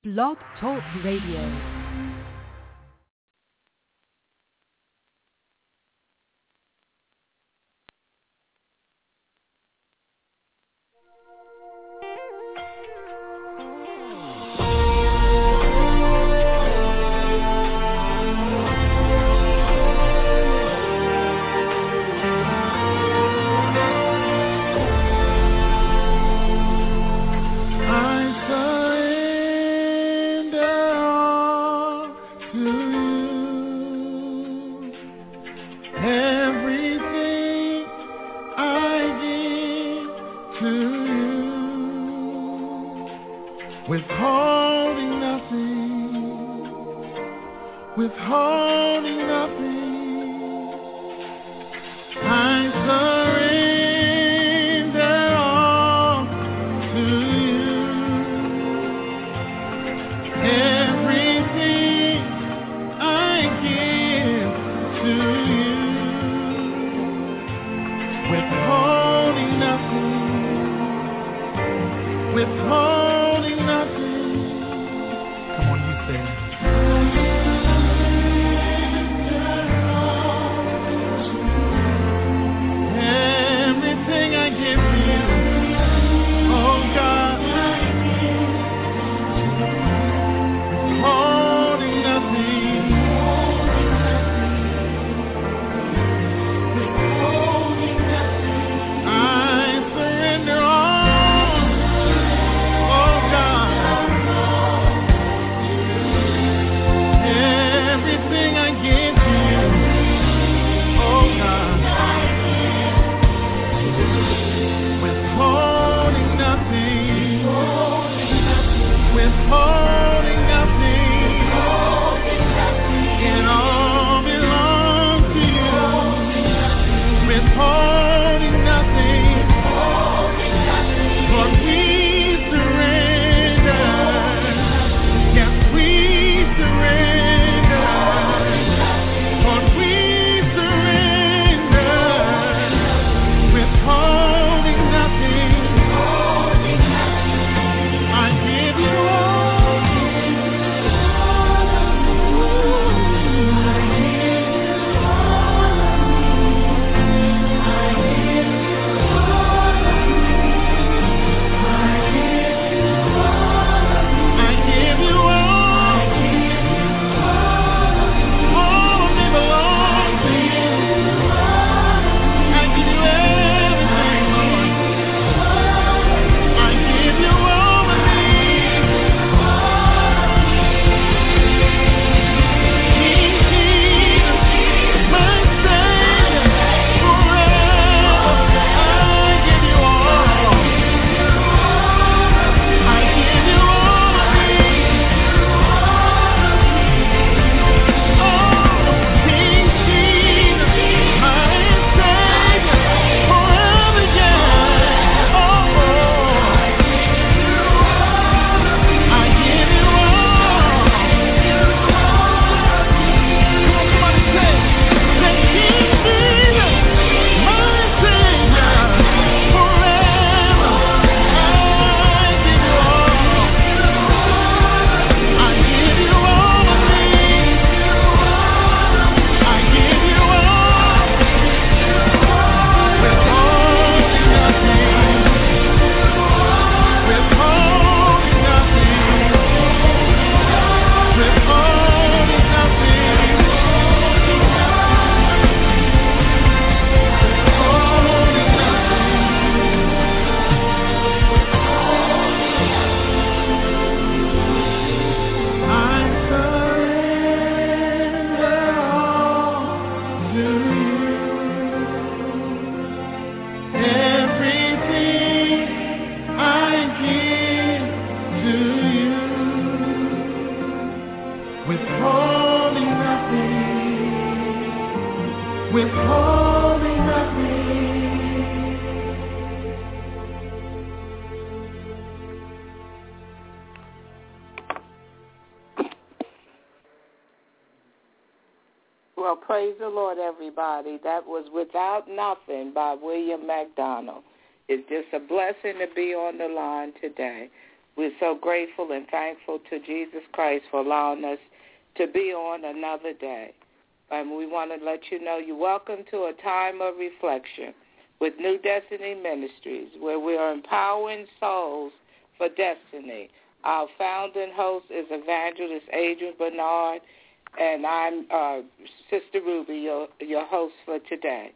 Blog Talk Radio. Well, praise the Lord, everybody. That was Without Nothing by William McDonald. It's just a blessing to be on the line today. We're so grateful and thankful to Jesus Christ for allowing us to be on another day. And we want to let you know you're welcome to a time of reflection with New Destiny Ministries, where we are empowering souls for destiny. Our founder and host is Evangelist Adrian Bernard, and I'm Sister Ruby, your host for today.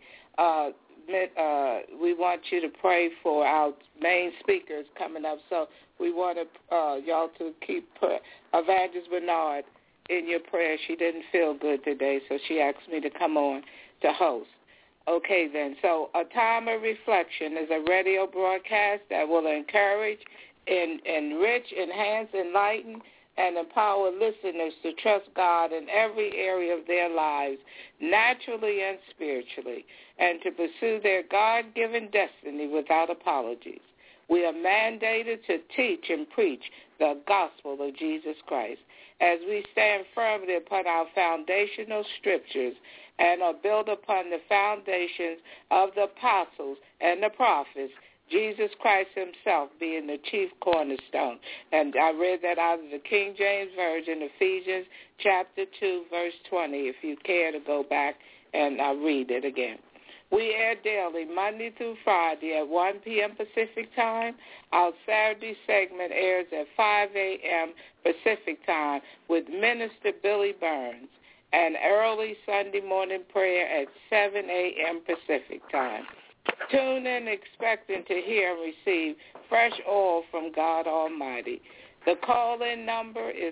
We want you to pray for our main speakers coming up, so we want y'all to keep Evangelist Bernard in your prayer. She didn't feel good today, so she asked me to come on to host. Okay, then. So A Time of Reflection is a radio broadcast that will encourage, enrich, enhance, enlighten, and empower listeners to trust God in every area of their lives, naturally and spiritually, and to pursue their God-given destiny without apologies. We are mandated to teach and preach the gospel of Jesus Christ as we stand firmly upon our foundational scriptures and are built upon the foundations of the apostles and the prophets, Jesus Christ himself being the chief cornerstone. And I read that out of the King James Version, Ephesians chapter 2, verse 20, if you care to go back and read it again. We air daily, Monday through Friday at 1 p.m. Pacific time. Our Saturday segment airs at 5 a.m. Pacific time with Minister Billy Burns, and early Sunday morning prayer at 7 a.m. Pacific time. Tune in expecting to hear and receive fresh oil from God Almighty. The call-in number is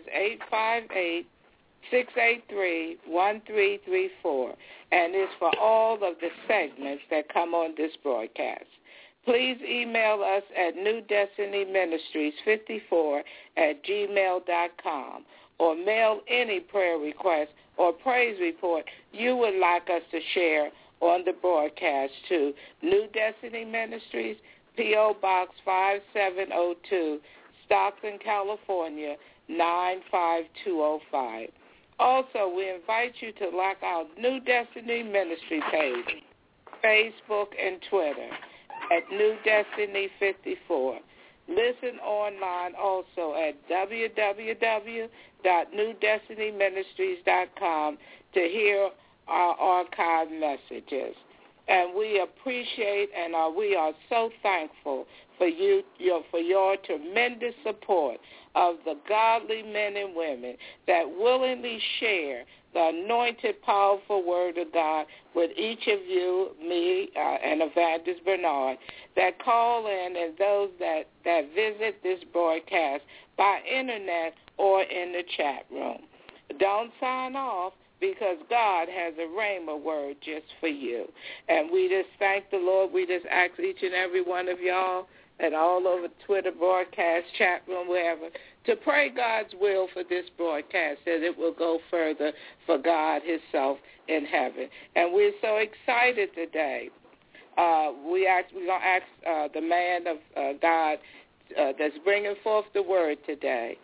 858-683-1334, and is for all of the segments that come on this broadcast. Please email us at newdestinyministries54@gmail.com or mail any prayer request or praise report you would like us to share on the broadcast to New Destiny Ministries, P.O. Box 5702, Stockton, California, 95205. Also, we invite you to like our New Destiny Ministry page, Facebook and Twitter at New Destiny 54. Listen online also at www.newdestinyministries.com to hear our archive messages. And we appreciate and we are so thankful for your tremendous support of the godly men and women that willingly share the anointed, powerful word of God with each of you, me, and Evangelist Bernard, that call in, and those that visit this broadcast by internet or in the chat room. Don't sign off, because God has a rhema word just for you. And we just thank the Lord. We just ask each and every one of y'all and all over Twitter, broadcast, chat room, wherever, to pray God's will for this broadcast, that it will go further for God himself in heaven. And we're so excited today. We're going to ask the man of God that's bringing forth the word today,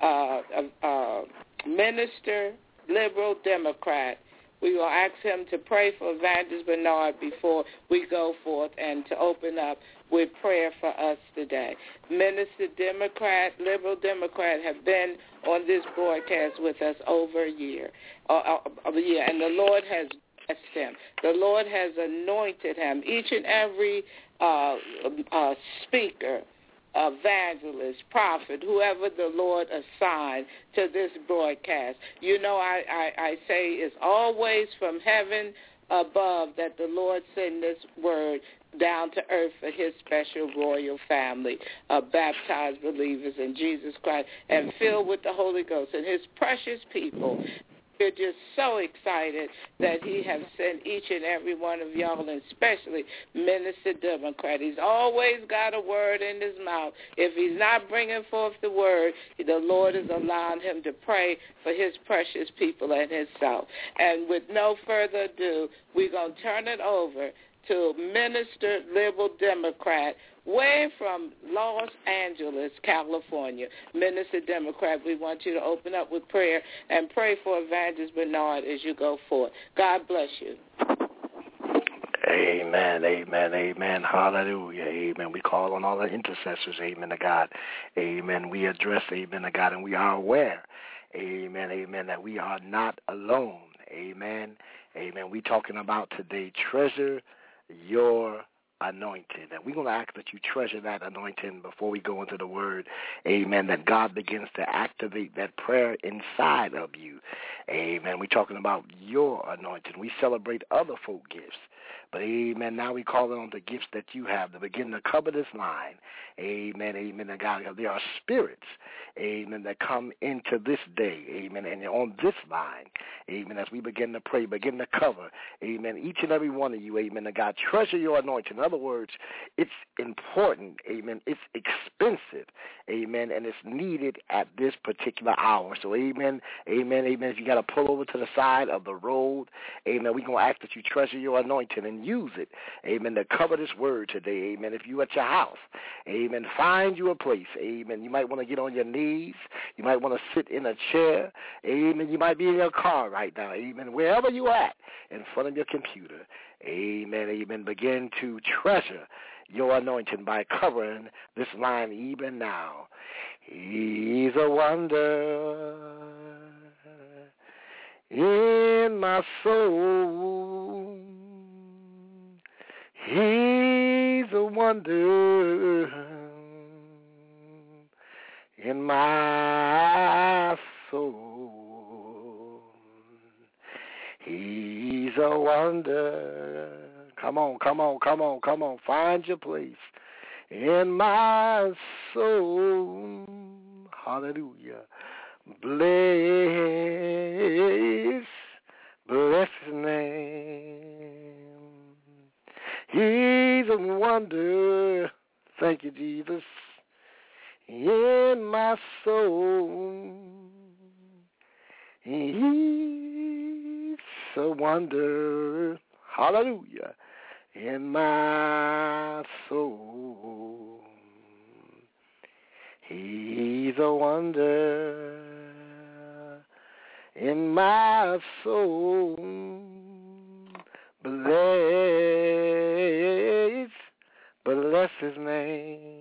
Minister, Liberal Democrat. We will ask him to pray for Evangelist Bernard before we go forth and to open up with prayer for us today. Minister Democrat, Liberal Democrat, have been on this broadcast with us over a year, and the Lord has blessed him. The Lord has anointed him. Each and every speaker, evangelist, prophet, whoever the Lord assigned to this broadcast. You know, I say it's always from heaven above that the Lord send this word down to earth for his special royal family of baptized believers in Jesus Christ and filled with the Holy Ghost and his precious people. We're just so excited that he has sent each and every one of y'all, and especially Minister Democrat. He's always got a word in his mouth. If he's not bringing forth the word, the Lord is allowing him to pray for his precious people and himself. And with no further ado, we're going to turn it over to Minister Liberal Democrat, way from Los Angeles, California. Minister Democrat, we want you to open up with prayer and pray for Evangelist Bernard as you go forth. God bless you. Amen, amen, amen, hallelujah, amen. We call on all the intercessors, amen, to God, amen. We address, amen, to God, and we are aware, amen, amen, that we are not alone, amen, amen. We're talking about today, treasure your anointing. And we're going to ask that you treasure that anointing before we go into the word, amen, that God begins to activate that prayer inside of you, amen. We're talking about your anointing. We celebrate other folk gifts, but amen, now we call on the gifts that you have to begin to cover this line, amen, amen, and God, there are spirits, amen, that come into this day, amen, and on this line, amen, as we begin to pray, begin to cover, amen, each and every one of you, amen, and God, treasure your anointing. In other words, it's important, amen, it's expensive, amen, and it's needed at this particular hour. So amen, amen, amen. If you got to pull over to the side of the road, amen, we're going to ask that you treasure your anointing and use it, amen, to cover this word today, amen. If you at your house, amen, find you a place, amen. You might want to get on your knees. You might want to sit in a chair, amen. You might be in your car right now, amen. Wherever you at, in front of your computer, amen, amen. Begin to treasure your anointing by covering this line even now. He's a wonder in my soul. He's a wonder in my soul. He's a wonder. Come on, come on, come on, come on. Find your place in my soul. Hallelujah. Bless his name. He's a wonder. Thank you, Jesus. In my soul. He's a wonder. Hallelujah. In my soul. He's a wonder in my soul. Bless his name.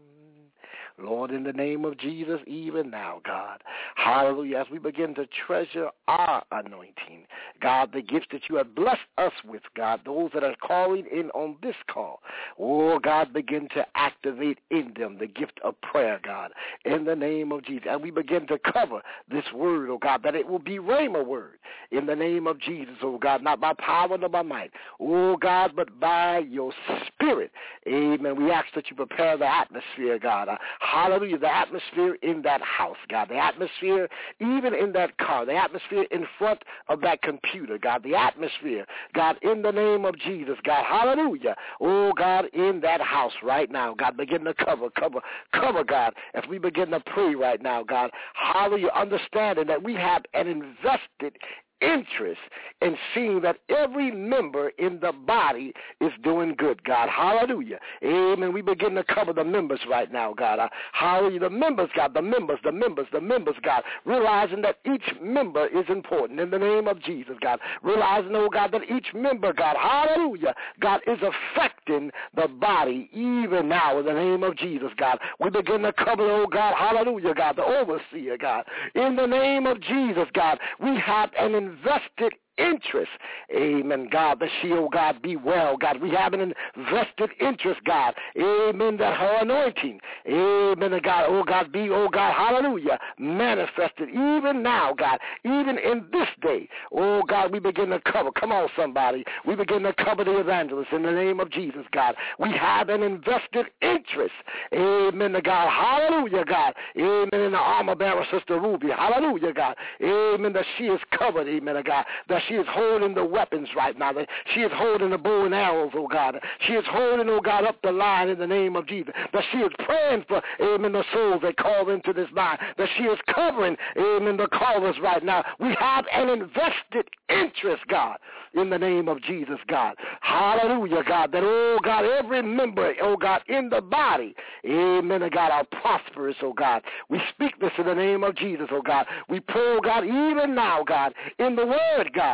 Lord, in the name of Jesus, even now, God, hallelujah, as we begin to treasure our anointing, God, the gifts that you have blessed us with, God, those that are calling in on this call, oh, God, begin to activate in them the gift of prayer, God, in the name of Jesus. And we begin to cover this word, oh, God, that it will be rhema word in the name of Jesus, oh, God, not by power nor by might, oh, God, but by your spirit, amen. We ask that you prepare the atmosphere, God, hallelujah, the atmosphere in that house, God, the atmosphere even in that car, the atmosphere in front of that computer, God, the atmosphere, God, in the name of Jesus, God, hallelujah, oh, God, in that house right now, God, begin to cover, God, as we begin to pray right now, God, hallelujah, understanding that we have an invested interest in seeing that every member in the body is doing good, God. Hallelujah. Amen. We begin to cover the members right now, God. Hallelujah. The members, God. The members, God. Realizing that each member is important in the name of Jesus, God. Realizing, oh, God, that each member, God, hallelujah, God, is affecting the body even now in the name of Jesus, God. We begin to cover, oh, God, hallelujah, God, the overseer, God. In the name of Jesus, God, we have an invested interest, amen, God, that she, oh God, be well, God. We have an invested interest, God, amen, that her anointing, amen, God, oh God, be, oh God, hallelujah, manifested even now, God, even in this day, oh God, we begin to cover, come on somebody, we begin to cover the evangelists in the name of Jesus, God. We have an invested interest, amen, God, hallelujah, God, amen, in the armor bearer, Sister Ruby, hallelujah, God, amen, that she is covered, amen, God, that she is holding the weapons right now. That she is holding the bow and arrows, oh God. She is holding, oh God, up the line in the name of Jesus. That she is praying for, amen, the souls that call into this line. That she is covering, amen, the callers right now. We have an invested interest, God, in the name of Jesus, God. Hallelujah, God. That, oh God, every member, oh God, in the body, amen, God, are prosperous, oh God. We speak this in the name of Jesus, oh God. We pray, oh God, even now, God, in the word, God.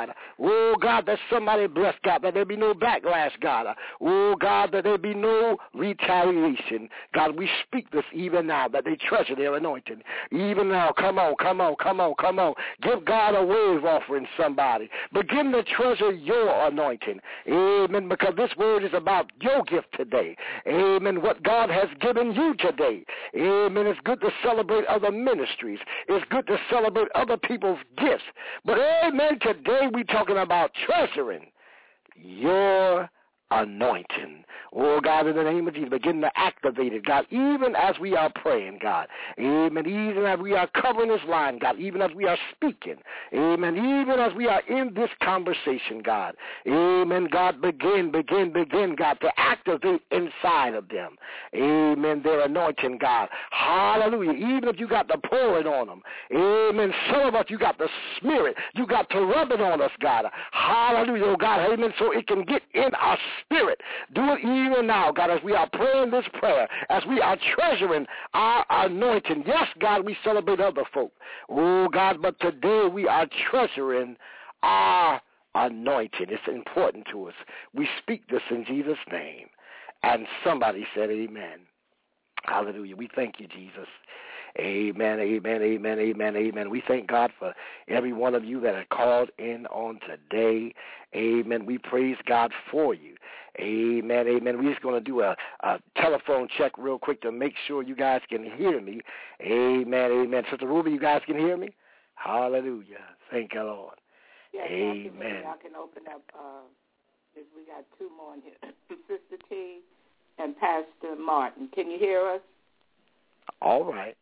God. Oh, God, that somebody bless, God, that there be no backlash, God. Oh, God, that there be no retaliation. God, we speak this even now, that they treasure their anointing. Even now, come on. Give God a wave offering, somebody. Begin to treasure your anointing. Amen, because this word is about your gift today. Amen, what God has given you today. Amen, it's good to celebrate other ministries. It's good to celebrate other people's gifts. But amen, today we're talking about treasuring your anointing. Oh, God, in the name of Jesus, begin to activate it, God, even as we are praying, God. Amen. Even as we are covering this line, God, even as we are speaking. Amen. Even as we are in this conversation, God. Amen. God, begin, God, to activate inside of them. Amen. Their anointing, God. Hallelujah. Even if you got to pour it on them. Amen. Some of us, you got to smear it. You got to rub it on us, God. Hallelujah, oh God. Amen. So it can get in our spirit. Do it even now, God, as we are praying this prayer, as we are treasuring our anointing. Yes, God, we celebrate other folk. Oh, God, but today we are treasuring our anointing. It's important to us. We speak this in Jesus' name. And somebody said amen. Hallelujah. We thank you, Jesus. Amen, amen, amen, amen, amen. We thank God for every one of you that are called in on today. Amen. We praise God for you. Amen, amen. We're just going to do a telephone check real quick to make sure you guys can hear me. Amen, amen. Sister Ruby, you guys can hear me? Hallelujah. Thank you, Lord. Yes, amen. I can open up. We got two more in here. Sister T and Pastor Martin. Can you hear us? All right.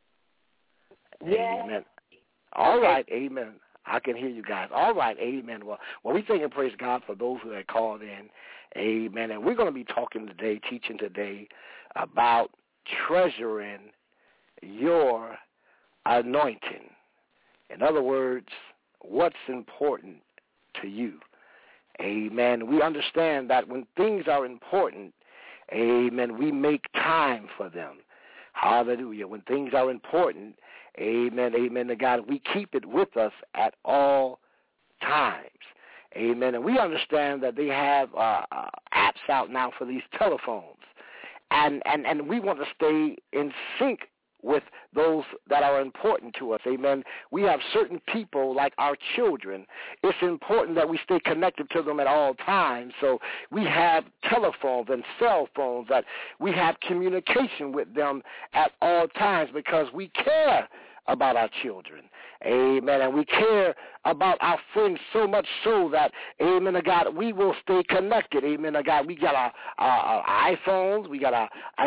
Yes. Amen. All right, amen. I can hear you guys. All right, amen. Well, we thank and praise God for those who have called in. Amen. And we're going to be talking today, teaching today about treasuring your anointing. In other words, what's important to you. Amen. We understand that when things are important, amen, we make time for them. Hallelujah. When things are important, amen, amen to God, we keep it with us at all times. Amen. And we understand that they have apps out now for these telephones. And we want to stay in sync with those that are important to us. Amen. We have certain people like our children. It's important that we stay connected to them at all times. So we have telephones and cell phones that we have communication with them at all times because we care about our children. Amen. And we care about our friends so much so that, amen to God, we will stay connected. Amen to God. We got our iPhones, we got our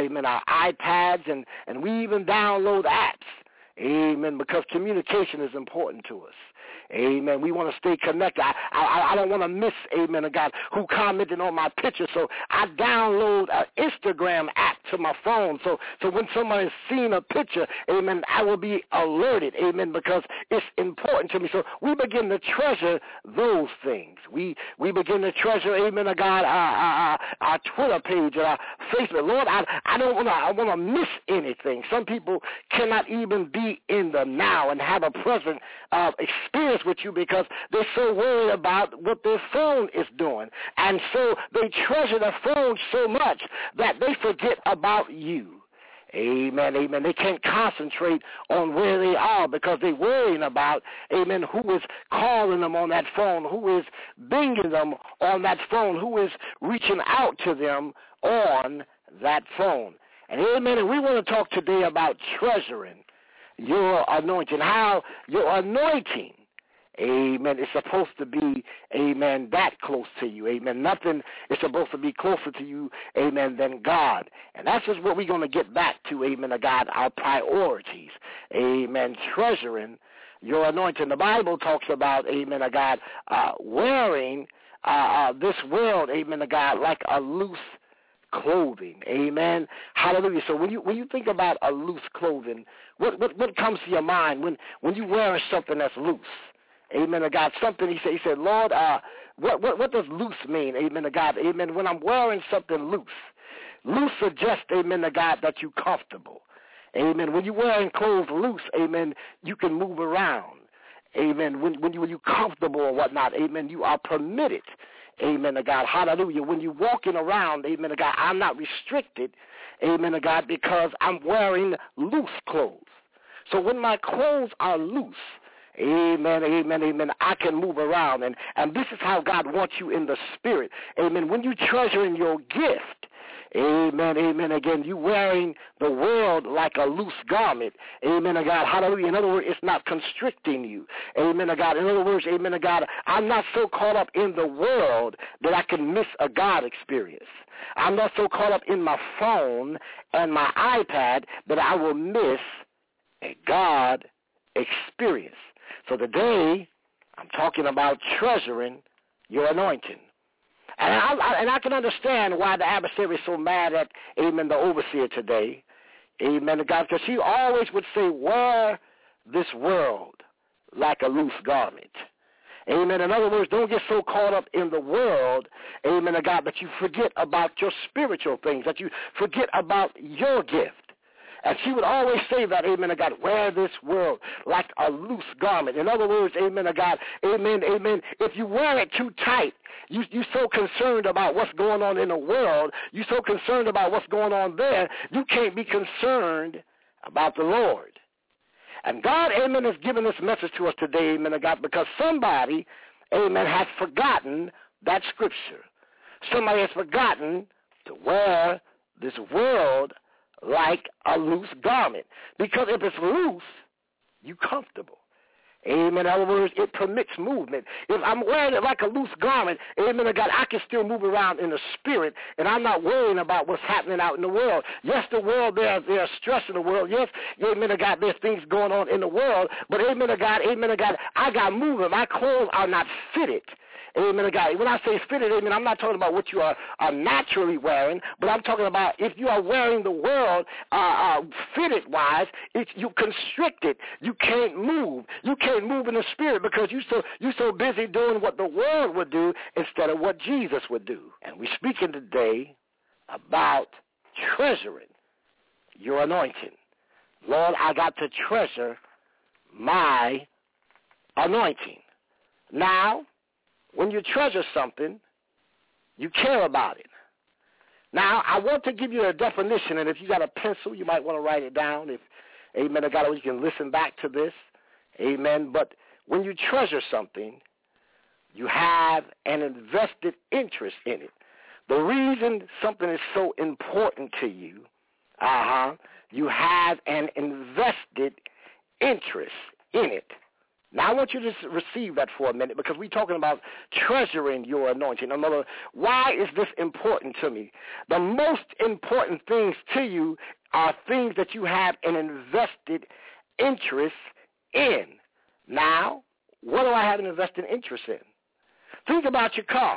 iPads, and we even download apps. Amen. Because communication is important to us. Amen. We want to stay connected. I don't want to miss, amen to God, who commented on my picture. So I download an Instagram app to my phone. So when somebody's seen a picture, amen, I will be alerted, amen, because it's important to me. So we begin to treasure those things. We begin to treasure, amen to God, our Twitter page, our Facebook. Lord, I don't want to miss anything. Some people cannot even be in the now and have a present experience with you because they're so worried about what their phone is doing. And so they treasure their phone so much that they forget about you. Amen, amen. They can't concentrate on where they are because they're worrying about, amen, who is calling them on that phone, who is binging them on that phone, who is reaching out to them on that phone. And amen, and we want to talk today about treasuring your anointing, how your anointing, amen, is supposed to be, amen, that close to you. Amen. Nothing is supposed to be closer to you, amen, than God. And that's just what we're going to get back to, amen, to God, our priorities. Amen. Treasuring your anointing. The Bible talks about, amen, to God, wearing this world, amen, to God, like a loose clothing. Amen. Hallelujah. So when you think about a loose clothing, what comes to your mind when you wear something that's loose? Amen to God. Something he said, Lord, what does loose mean? Amen to God. Amen. When I'm wearing something loose suggests, amen to God, that you're comfortable. Amen. When you're wearing clothes loose, amen, you can move around. amen, when you're comfortable or whatnot, amen, you are permitted, amen to God, hallelujah. When you're walking around, amen to God, I'm not restricted, amen to God, because I'm wearing loose clothes. So when my clothes are loose, amen, amen, amen, I can move around. And this is how God wants you in the spirit. Amen. When you treasuring your gift, amen, amen, again, you wearing the world like a loose garment. Amen, to God, hallelujah. In other words, it's not constricting you. Amen, to God. In other words, amen, to God, I'm not so caught up in the world that I can miss a God experience. I'm not so caught up in my phone and my iPad that I will miss a God experience. So today, I'm talking about treasuring your anointing. And I can understand why the adversary is so mad at, amen, the overseer today, amen, to God, because she always would say, wear this world like a loose garment. Amen. In other words, don't get so caught up in the world, amen, to God, that you forget about your spiritual things, that you forget about your gift. And she would always say that, amen to God, wear this world like a loose garment. In other words, amen to God, amen, amen. If you wear it too tight, you're so concerned about what's going on in the world, you're so concerned about what's going on there, you can't be concerned about the Lord. And God, amen, has given this message to us today, amen to God, because somebody, amen, has forgotten that scripture. Somebody has forgotten to wear this world like a loose garment. Because if it's loose, you're comfortable. Amen. In other words, it permits movement. If I'm wearing it like a loose garment, amen to God, I can still move around in the spirit, and I'm not worrying about what's happening out in the world. Yes, the world, there's stress in the world. Yes, amen to God, there's things going on in the world, but amen to God, I got movement. My clothes are not fitted. Amen to God. When I say fitted, amen, I'm not talking about what you are naturally wearing, but I'm talking about if you are wearing the world fitted-wise, you constricted. You can't move. You can't move in the spirit because you're so busy doing what the world would do instead of what Jesus would do. And we're speaking today about treasuring your anointing. Lord, I got to treasure my anointing. Now, when you treasure something, you care about it. Now, I want to give you a definition, and if you got a pencil, you might want to write it down. If, amen, God, you can listen back to this. Amen. But when you treasure something, you have an invested interest in it. The reason something is so important to you, you have an invested interest in it. Now, I want you to receive that for a minute because we're talking about treasuring your anointing. Another, why is this important to me? The most important things to you are things that you have an invested interest in. Now, what do I have an invested interest in? Think about your car.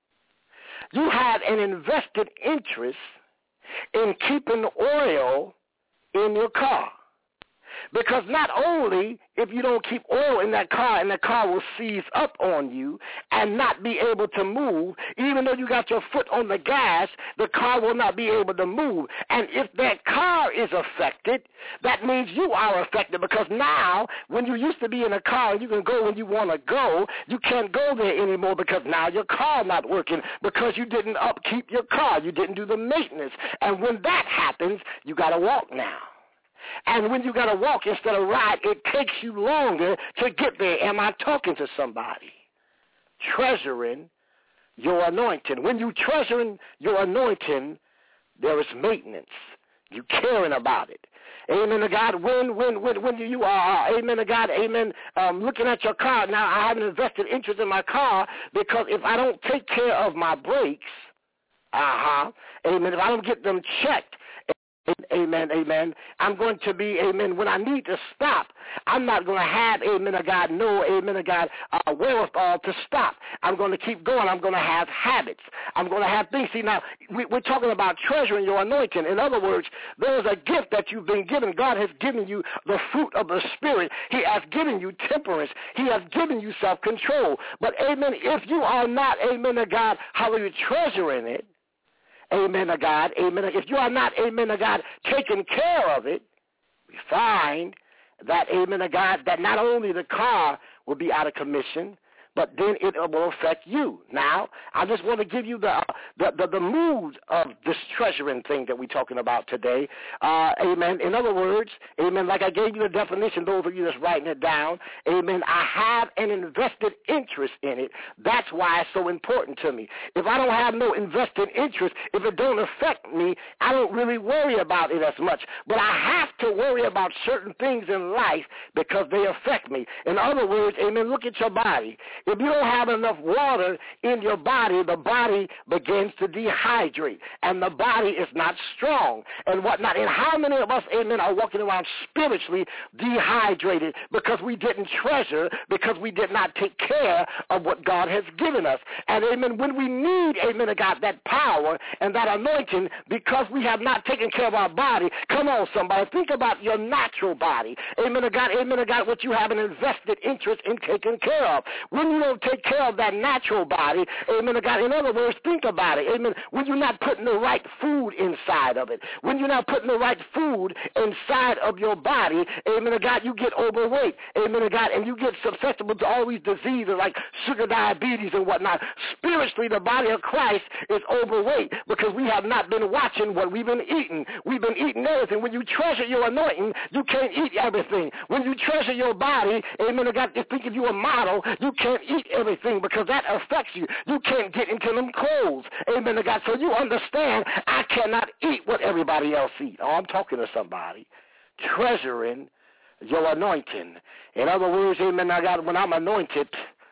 You have an invested interest in keeping oil in your car. Because not only if you don't keep oil in that car and the car will seize up on you and not be able to move, even though you got your foot on the gas, the car will not be able to move. And if that car is affected, that means you are affected because now when you used to be in a car and you can go when you want to go, you can't go there anymore because now your car not working because you didn't upkeep your car. You didn't do the maintenance. And when that happens, you got to walk now. And when you got to walk instead of ride, it takes you longer to get there. Am I talking to somebody? Treasuring your anointing. When you treasuring your anointing, there is maintenance. You caring about it. Amen to God. When you are, amen to God, amen, looking at your car. Now, I have an invested interest in my car because if I don't take care of my brakes, amen, if I don't get them checked, amen, amen, I'm going to be, amen, when I need to stop, I'm not going to have, amen, to God, no, amen, to God, wherewithal to stop. I'm going to keep going. I'm going to have habits. I'm going to have things. See, now, we're talking about treasuring your anointing. In other words, there is a gift that you've been given. God has given you the fruit of the Spirit. He has given you temperance. He has given you self-control. But, amen, if you are not, amen, to God, hallelujah, treasuring it, amen to God, amen. If you are not, amen to God, taking care of it, we find that, amen to God, that not only the car will be out of commission, but then it will affect you. Now, I just want to give you the mood of this treasuring thing that we're talking about today. Amen. In other words, amen, like I gave you the definition, those of you that's writing it down, amen, I have an invested interest in it. That's why it's so important to me. If I don't have no invested interest, if it don't affect me, I don't really worry about it as much. But I have to worry about certain things in life because they affect me. In other words, amen, look at your body. If you don't have enough water in your body, the body begins to dehydrate, and the body is not strong and whatnot. And how many of us, amen, are walking around spiritually dehydrated because we didn't treasure, because we did not take care of what God has given us? And, amen, when we need, amen, God, that power and that anointing because we have not taken care of our body, come on, somebody, think about your natural body. Amen, God, what you have an invested interest in taking care of. When you don't take care of that natural body, amen, God, in other words, think about it, amen, when you're not putting the right food inside of it, when you're not putting the right food inside of your body, amen, God, you get overweight, amen, God, and you get susceptible to all these diseases like sugar diabetes and whatnot. Spiritually, the body of Christ is overweight because we have not been watching what we've been eating. We've been eating everything. When you treasure your anointing, you can't eat everything. When you treasure your body, amen, God, just think of you a model, you can't eat everything because that affects you. You can't get into them clothes. Amen, God. So you understand, I cannot eat what everybody else eats. Oh, I'm talking to somebody. Treasuring your anointing. In other words, amen, God, when I'm anointed,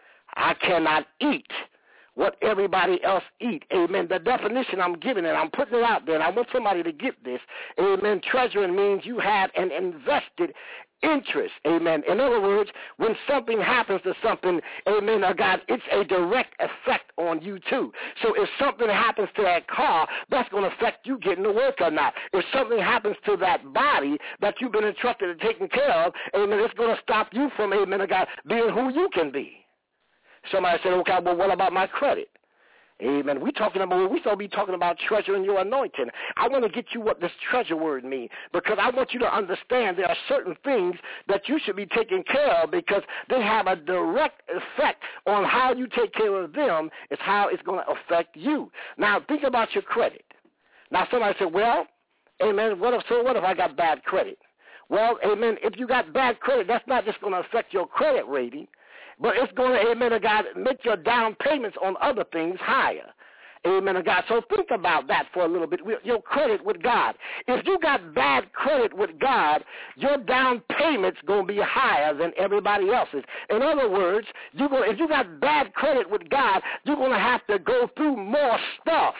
I cannot eat what everybody else eat. Amen. The definition I'm giving it, I'm putting it out there, and I want somebody to get this. Amen. Treasuring means you have an invested interest. Amen. In other words, when something happens to something, amen, God, it's a direct effect on you too. So if something happens to that car, that's going to affect you getting to work or not. If something happens to that body that you've been entrusted in taking care of, amen, it's going to stop you from, amen, God, being who you can be. Somebody said, okay, well, what about my credit? Amen. We supposed to be talking about treasuring your anointing. I want to get you what this treasure word means because I want you to understand there are certain things that you should be taking care of because they have a direct effect on how you take care of them. It's how it's going to affect you. Now, think about your credit. Now, somebody said, well, amen, what if I got bad credit? Well, amen, if you got bad credit, that's not just going to affect your credit rating, but it's going to, amen, God, make your down payments on other things higher. Amen, God. So think about that for a little bit, your credit with God. If you got bad credit with God, your down payment's going to be higher than everybody else's. In other words, if you got bad credit with God, you're going to have to go through more stuff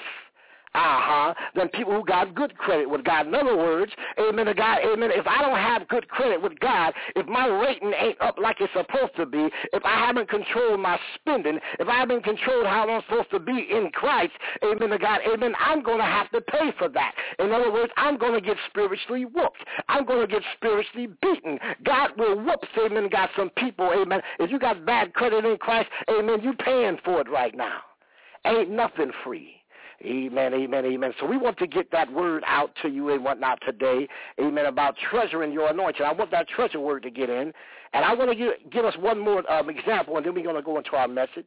than people who got good credit with God. In other words, amen to God, amen, if I don't have good credit with God, if my rating ain't up like it's supposed to be, if I haven't controlled my spending, if I haven't controlled how I'm supposed to be in Christ, amen to God, amen, I'm going to have to pay for that. In other words, I'm going to get spiritually whooped. I'm going to get spiritually beaten. God will whoop, amen, God, some people, amen. If you got bad credit in Christ, amen, you paying for it right now. Ain't nothing free. Amen, amen, amen. So we want to get that word out to you and whatnot today, amen, about treasuring your anointing. I want that treasure word to get in. And I want to give us one more example, and then we're going to go into our message.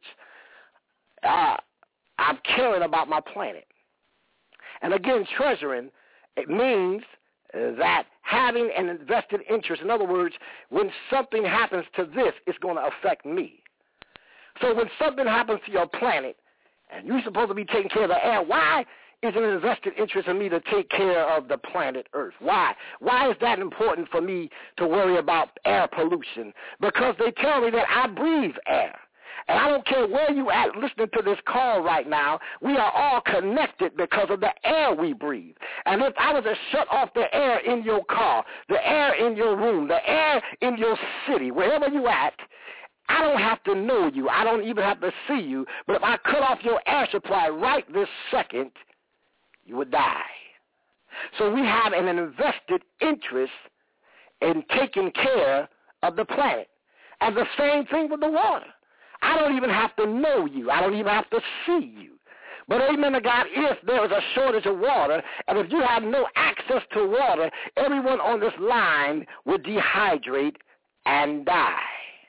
I'm caring about my planet. And again, treasuring, it means that having an invested interest. In other words, when something happens to this, it's going to affect me. So when something happens to your planet, and you're supposed to be taking care of the air, why is it an invested interest in me to take care of the planet Earth? Why? Why is that important for me to worry about air pollution? Because they tell me that I breathe air. And I don't care where you at listening to this call right now, we are all connected because of the air we breathe. And if I was to shut off the air in your car, the air in your room, the air in your city, wherever you at, I don't have to know you. I don't even have to see you. But if I cut off your air supply right this second, you would die. So we have an invested interest in taking care of the planet. And the same thing with the water. I don't even have to know you. I don't even have to see you. But amen to God, if there is a shortage of water, and if you have no access to water, everyone on this line would dehydrate and die.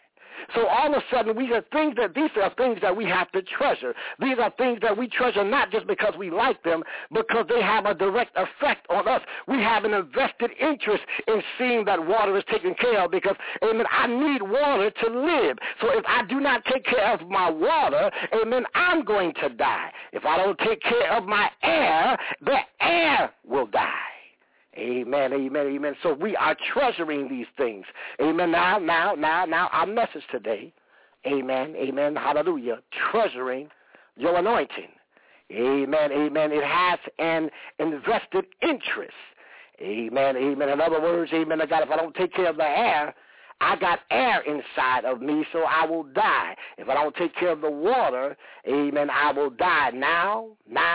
So all of a sudden, these are things that we have to treasure. These are things that we treasure not just because we like them, because they have a direct effect on us. We have an invested interest in seeing that water is taken care of because, amen, I need water to live. So if I do not take care of my water, amen, I'm going to die. If I don't take care of my air, the air will die. Amen, amen, amen. So we are treasuring these things. Amen. Now, our message today, amen, amen, hallelujah, treasuring your anointing. Amen, amen. It has an invested interest. Amen, amen. In other words, amen, God, if I don't take care of the air, I got air inside of me, so I will die. If I don't take care of the water, amen, I will die. Now,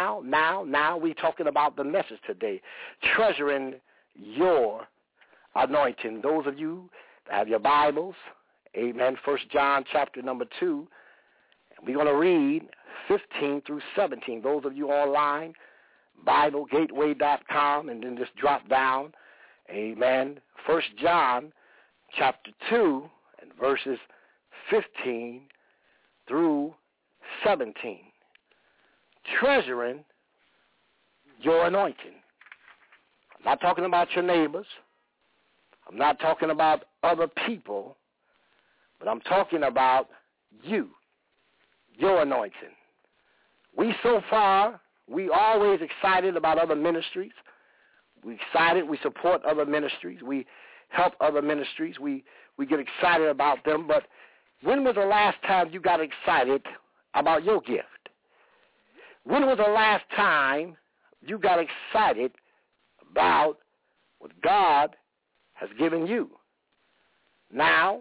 we talking about the message today, treasuring your anointing. Those of you that have your Bibles, amen, 1 John chapter number 2, and we're going to read 15 through 17. Those of you online, BibleGateway.com, and then just drop down, amen, 1 John chapter 2 and verses 15 through 17. Treasuring your anointing. I'm not talking about your neighbors. I'm not talking about other people, but I'm talking about you, your anointing. We always excited about other ministries. We excited, we support other ministries. We help other ministries. We get excited about them. But when was the last time you got excited about your gift? When was the last time you got excited about what God has given you? Now,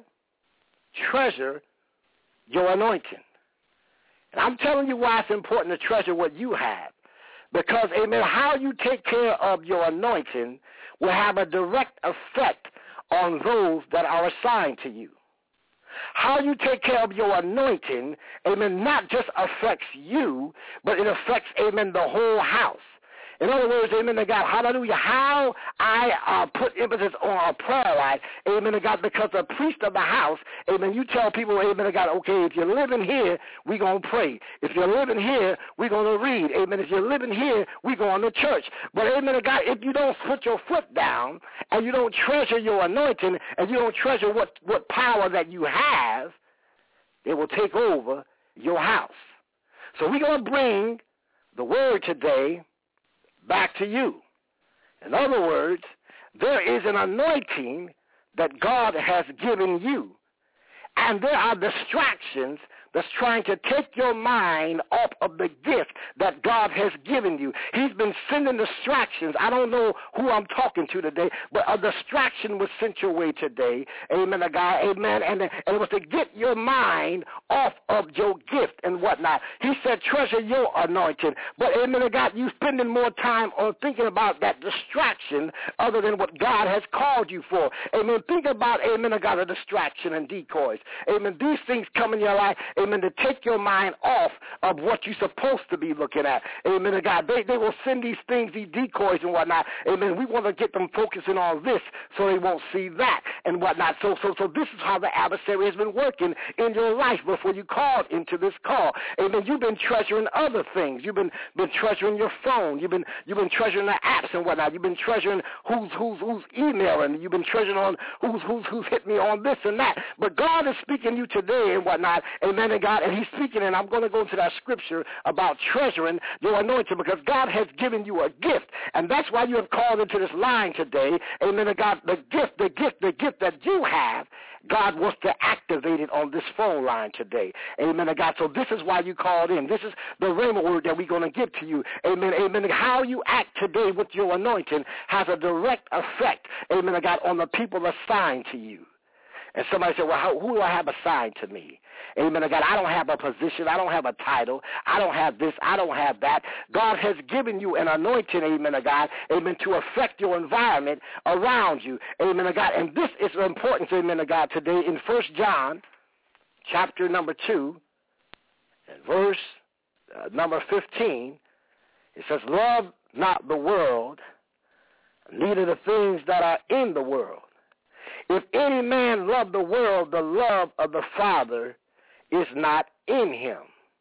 treasure your anointing. And I'm telling you why it's important to treasure what you have. Because, amen, how you take care of your anointing will have a direct effect on those that are assigned to you. How you take care of your anointing, amen, not just affects you, but it affects, amen, the whole house. In other words, amen to God, hallelujah, how I put emphasis on a prayer life, amen to God, because the priest of the house, amen, you tell people, amen to God, okay, if you're living here, we're going to pray. If you're living here, we're going to read. Amen. If you're living here, we're going to church. But, amen to God, if you don't put your foot down and you don't treasure your anointing and you don't treasure what power that you have, it will take over your house. So we're going to bring the word today back to you. In other words, there is an anointing that God has given you. And there are distractions that's trying to take your mind off of the gift that God has given you. He's been sending distractions. I don't know who I'm talking to today, but a distraction was sent your way today. Amen to God. Amen. And it was to get your mind off of your gift and whatnot. He said, treasure your anointing. But, amen to God, you spending more time on thinking about that distraction other than what God has called you for. Amen. Think about, amen to God, a distraction and decoys. Amen. These things come in your life, amen, to take your mind off of what you're supposed to be looking at. Amen to God. They will send these things, these decoys and whatnot. Amen. We want to get them focusing on this so they won't see that and whatnot. So this is how the adversary has been working in your life before you called into this call. Amen. You've been treasuring other things. You've been treasuring your phone. You've been treasuring the apps and whatnot. You've been treasuring who's emailing. You've been treasuring on who's hit me on this and that. But God is speaking to you today and whatnot. Amen to God. And he's speaking, and I'm going to go into that scripture about treasuring your anointing because God has given you a gift. And that's why you have called into this line today. Amen to God. The gift that you have, God wants to activate it on this phone line today. Amen to God. So this is why you called in. This is the rhema word that we're going to give to you. Amen. Amen. How you act today with your anointing has a direct effect, amen to God, on the people assigned to you. And somebody said, well, who do I have assigned to me? Amen to God. I don't have a position. I don't have a title. I don't have this. I don't have that. God has given you an anointing, amen to God, amen, to affect your environment around you. Amen to God. And this is important, amen to God, today in 1 John chapter number 2 and verse number 15. It says, love not the world, neither the things that are in the world. If any man love the world, the love of the Father is not in him.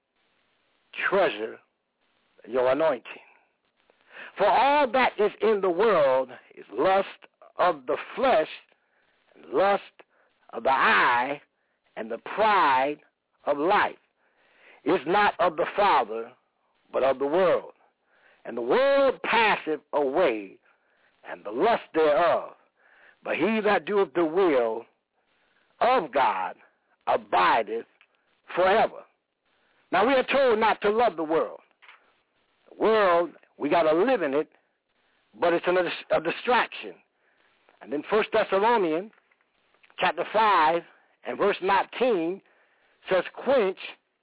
Treasure your anointing. For all that is in the world is lust of the flesh, and lust of the eye, and the pride of life. Is not of the Father, but of the world. And the world passeth away, and the lust thereof. But he that doeth the will of God abideth forever. Now we are told not to love the world. The world, we got to live in it, but it's a distraction. And then 1 Thessalonians chapter 5 and verse 19 says, quench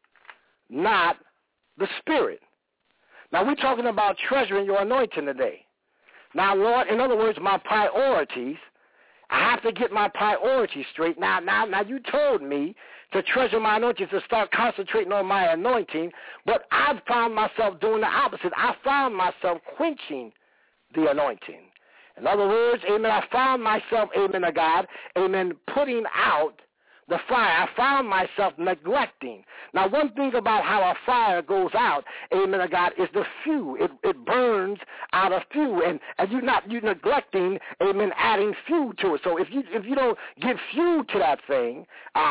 not the spirit. Now we're talking about treasuring your anointing today. Now, Lord, in other words, my priorities, I have to get my priorities straight. Now you told me to treasure my anointing, to start concentrating on my anointing, but I've found myself doing the opposite. I found myself quenching the anointing. In other words, amen, I found myself, amen to God, amen, putting out the fire. I found myself neglecting. Now, one thing about how a fire goes out, amen to God, is the fuel. It burns out of fuel, and you're neglecting, amen, adding fuel to it. So if you don't give fuel to that thing,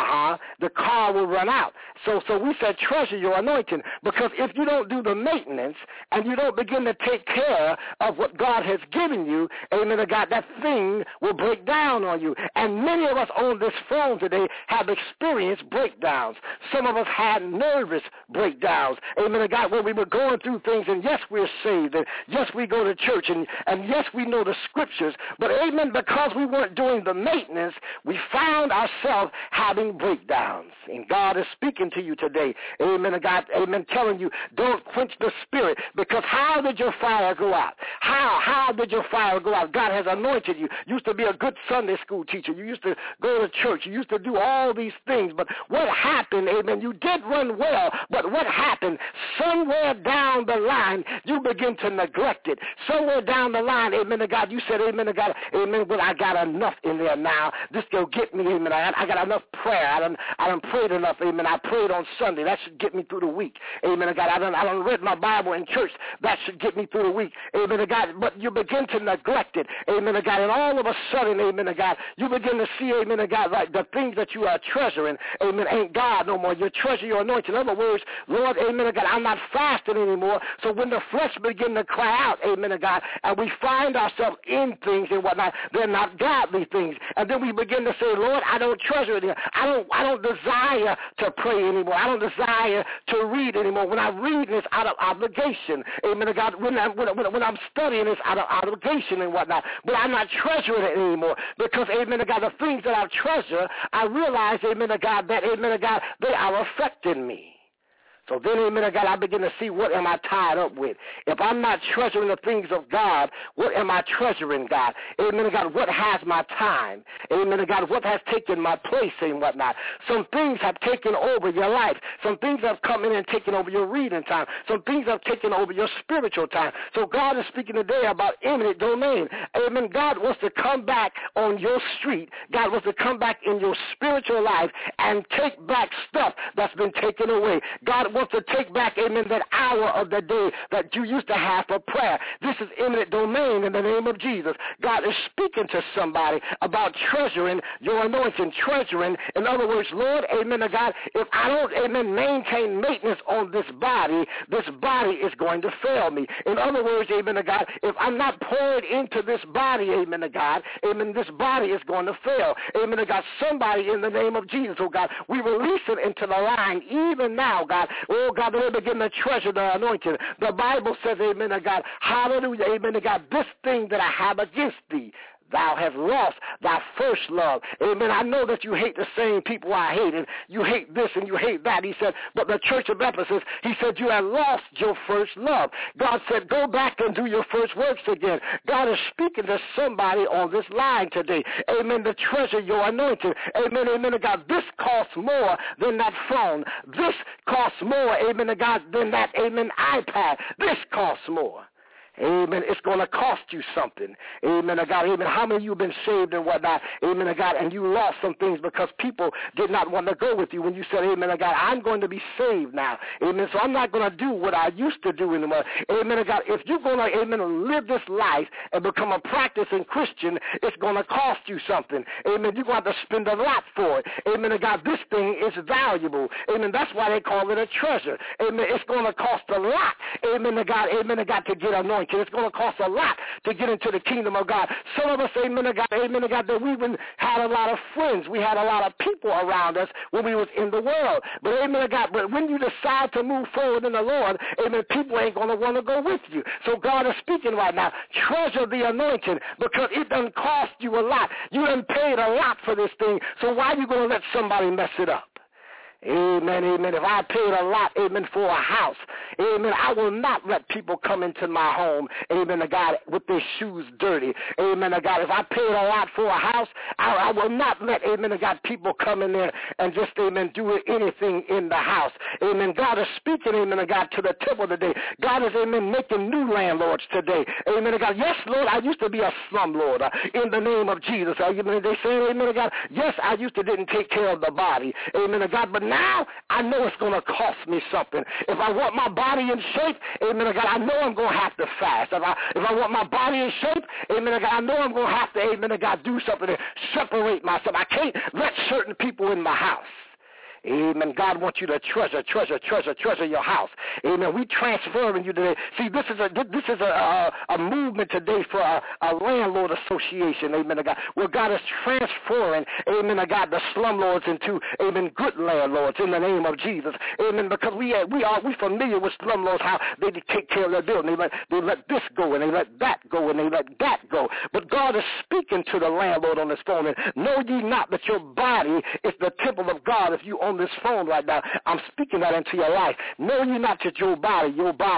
the car will run out. So we said treasure your anointing, because if you don't do the maintenance and you don't begin to take care of what God has given you, amen to God, that thing will break down on you. And many of us on this phone today have experienced breakdowns. Some of us had nervous breakdowns, amen to God, when we were going through things, and yes, we're saved, and yes, we go to church, and yes, we know the scriptures, but amen, because we weren't doing the maintenance, we found ourselves having breakdowns. And God is speaking to you today, amen to God, amen, telling you, don't quench the spirit, because how did your fire go out? How did your fire go out? God has anointed you. You used to be a good Sunday school teacher. You used to go to church. You used to do all these things, but what happened, amen, you did run well, but what happened? Somewhere down the line, you begin to neglect it. Somewhere down the line, amen to God, you said, amen to God, amen, well, I got enough in there now. This will get me, amen. I got enough prayer. I done prayed enough, amen. I prayed on Sunday. That should get me through the week. Amen to God. I done read my Bible in church. That should get me through the week. Amen to God. But you begin to neglect it. Amen to God. And all of a sudden, amen to God, you begin to see, amen to God, like the things that you are treasuring, amen, ain't God no more. You treasure your anointing. In other words, Lord, amen to God, I'm not fasting anymore. So when the flesh begin to cry out, amen to God, and we find ourselves in things and whatnot, they're not godly things. And then we begin to say, Lord, I don't treasure it. I don't desire to pray anymore. I don't desire to read anymore. When I read, it's out of obligation. Amen to God. When I'm studying, it's out of obligation and whatnot. But I'm not treasuring it anymore, because, amen to God, the things that I treasure, I realize, amen to God, that, amen to God, they are affecting me. So then, amen to God, I begin to see, what am I tied up with? If I'm not treasuring the things of God, what am I treasuring, God? Amen to God, what has my time? Amen to God, what has taken my place and whatnot? Some things have taken over your life. Some things have come in and taken over your reading time. Some things have taken over your spiritual time. So God is speaking today about eminent domain. Amen. God wants to come back on your street. God wants to come back in your spiritual life and take back stuff that's been taken away. God wants to take back, amen, that hour of the day that you used to have for prayer. This is eminent domain in the name of Jesus. God is speaking to somebody about treasuring your anointing, treasuring. In other words, Lord, amen to God, if I don't, amen, maintain maintenance on this body is going to fail me. In other words, amen to God, if I'm not poured into this body, amen to God, amen, this body is going to fail. Amen to God, somebody in the name of Jesus, oh God, we release it into the line even now, God. Oh, God, they begin to treasure the anointing. The Bible says, amen to God, hallelujah, amen to God, this thing that I have against thee, thou hast lost thy first love. Amen. I know that you hate the same people I hate, and you hate this and you hate that. He said, but the church of Ephesus, he said, you have lost your first love. God said, go back and do your first works again. God is speaking to somebody on this line today. Amen. To treasure your anointing. Amen. Amen to God. This costs more than that phone. This costs more, amen to God, than that, amen, iPad. This costs more. Amen. It's going to cost you something. Amen, God. Amen. How many of you have been saved and whatnot? Amen, God. And you lost some things because people did not want to go with you when you said, amen, God, I'm going to be saved now. Amen. So I'm not going to do what I used to do anymore. Amen, God. If you're going to, amen, live this life and become a practicing Christian, it's going to cost you something. Amen. You're going to have to spend a lot for it. Amen, God. This thing is valuable. Amen. That's why they call it a treasure. Amen. It's going to cost a lot. Amen, God. Amen, God, to get anointed. It's going to cost a lot to get into the kingdom of God. Some of us, amen, God, that we even had a lot of friends. We had a lot of people around us when we was in the world. But, amen, God, but when you decide to move forward in the Lord, amen, people ain't going to want to go with you. So God is speaking right now. Treasure the anointing because it doesn't cost you a lot. You done paid a lot for this thing. So why are you going to let somebody mess it up? Amen, amen. If I paid a lot, amen, for a house, amen, I will not let people come into my home, amen, God, with their shoes dirty. Amen, God. If I paid a lot for a house, I will not let, amen, God, people come in there and just, amen, do anything in the house. Amen. God is speaking, amen, God, to the temple today. God is, amen, making new landlords today. Amen, God. Yes, Lord, I used to be a slumlord in the name of Jesus. Amen. They say, amen, God. Yes, I used to didn't take care of the body. Amen, God. But now I know it's going to cost me something. If I want my body in shape, amen, God, I know I'm going to have to fast. If I want my body in shape, amen, God, I know I'm going to have to, amen, God, do something to separate myself. I can't let certain people in my house. Amen. God wants you to treasure your house. Amen. We transferring you today. See, this is a movement today for a landlord association. Amen. God, where God is transferring, amen, God, the slumlords into, amen, good landlords in the name of Jesus. Amen. Because we familiar with slumlords, how they take care of their building. They let this go and they let that go and they let that go. But God is speaking to the landlord on this phone. And know ye not that your body is the temple of God. If you on this phone right now, I'm speaking that into your life. Know you not that your body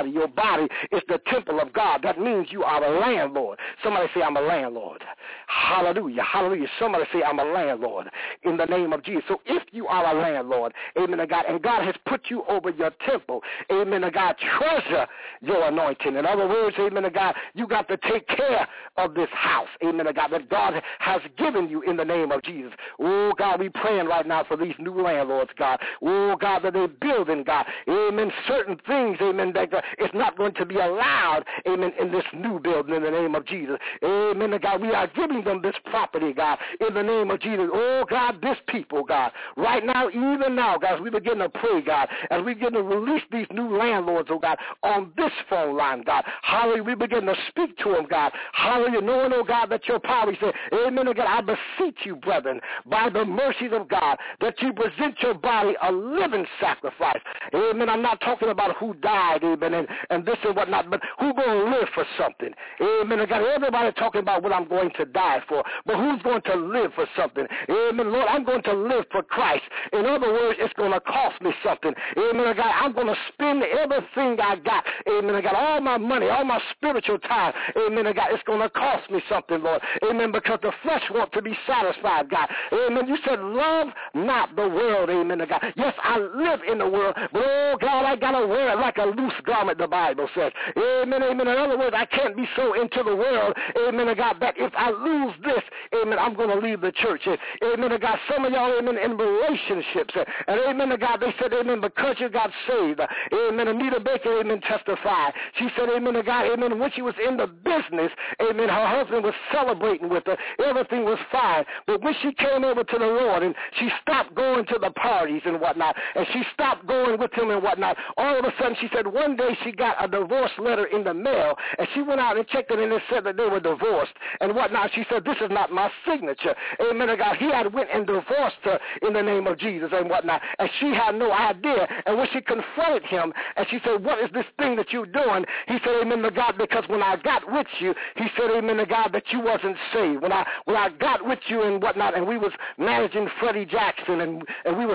is the temple of God. That means you are a landlord. Somebody say, I'm a landlord. Hallelujah, hallelujah. Somebody say, I'm a landlord in the name of Jesus. So if you are a landlord, amen to God, and God has put you over your temple, amen to God, treasure your anointing. In other words, amen to God, you got to take care of this house, amen to God, that God has given you in the name of Jesus. Oh, God, we praying right now for these new landlords, God. Oh, God, that they're building, God. Amen. Certain things, amen, that it's not going to be allowed, amen, in this new building in the name of Jesus. Amen, God. We are giving them this property, God, in the name of Jesus. Oh, God, this people, God. Right now, even now, God, as we begin to pray, God, as we begin to release these new landlords, oh, God, on this phone line, God. Hallelujah. We begin to speak to them, God. Hallelujah. Knowing, oh, God, that your power, he said, amen, God, I beseech you, brethren, by the mercies of God, that you present your body a living sacrifice. Amen. I'm not talking about who died, amen, and this and whatnot, but who going to live for something. Amen. I got everybody talking about what I'm going to die for, but who's going to live for something? Amen. Lord, I'm going to live for Christ. In other words, it's going to cost me something. Amen. God, I'm going to spend everything I got. Amen. I got all my money, all my spiritual time. Amen. God, it's going to cost me something, Lord. Amen. Because the flesh wants to be satisfied, God. Amen. You said, love not the world. Amen. God. Yes, I live in the world, but oh, God, I got to wear it like a loose garment, the Bible says. Amen. Amen. In other words, I can't be so into the world, amen, God, that if I lose this, amen, I'm going to leave the church. Amen. God, some of y'all, amen, in relationships, and amen, God, they said, amen, because you got saved. Amen. Anita Baker, amen, testified. She said, amen, God, amen, when she was in the business, amen, her husband was celebrating with her. Everything was fine. But when she came over to the Lord and she stopped going to the parties and whatnot, and she stopped going with him and whatnot, all of a sudden she said one day she got a divorce letter in the mail, and she went out and checked it, and it said that they were divorced and whatnot. She said, this is not my signature. Amen. God, he had went and divorced her in the name of Jesus and whatnot, and she had no idea. And when she confronted him, and she said, what is this thing that you're doing? He said, amen to God, because when I got with you, he said, amen to God, that you wasn't saved. When I got with you and whatnot, and we was managing Freddie Jackson, and we was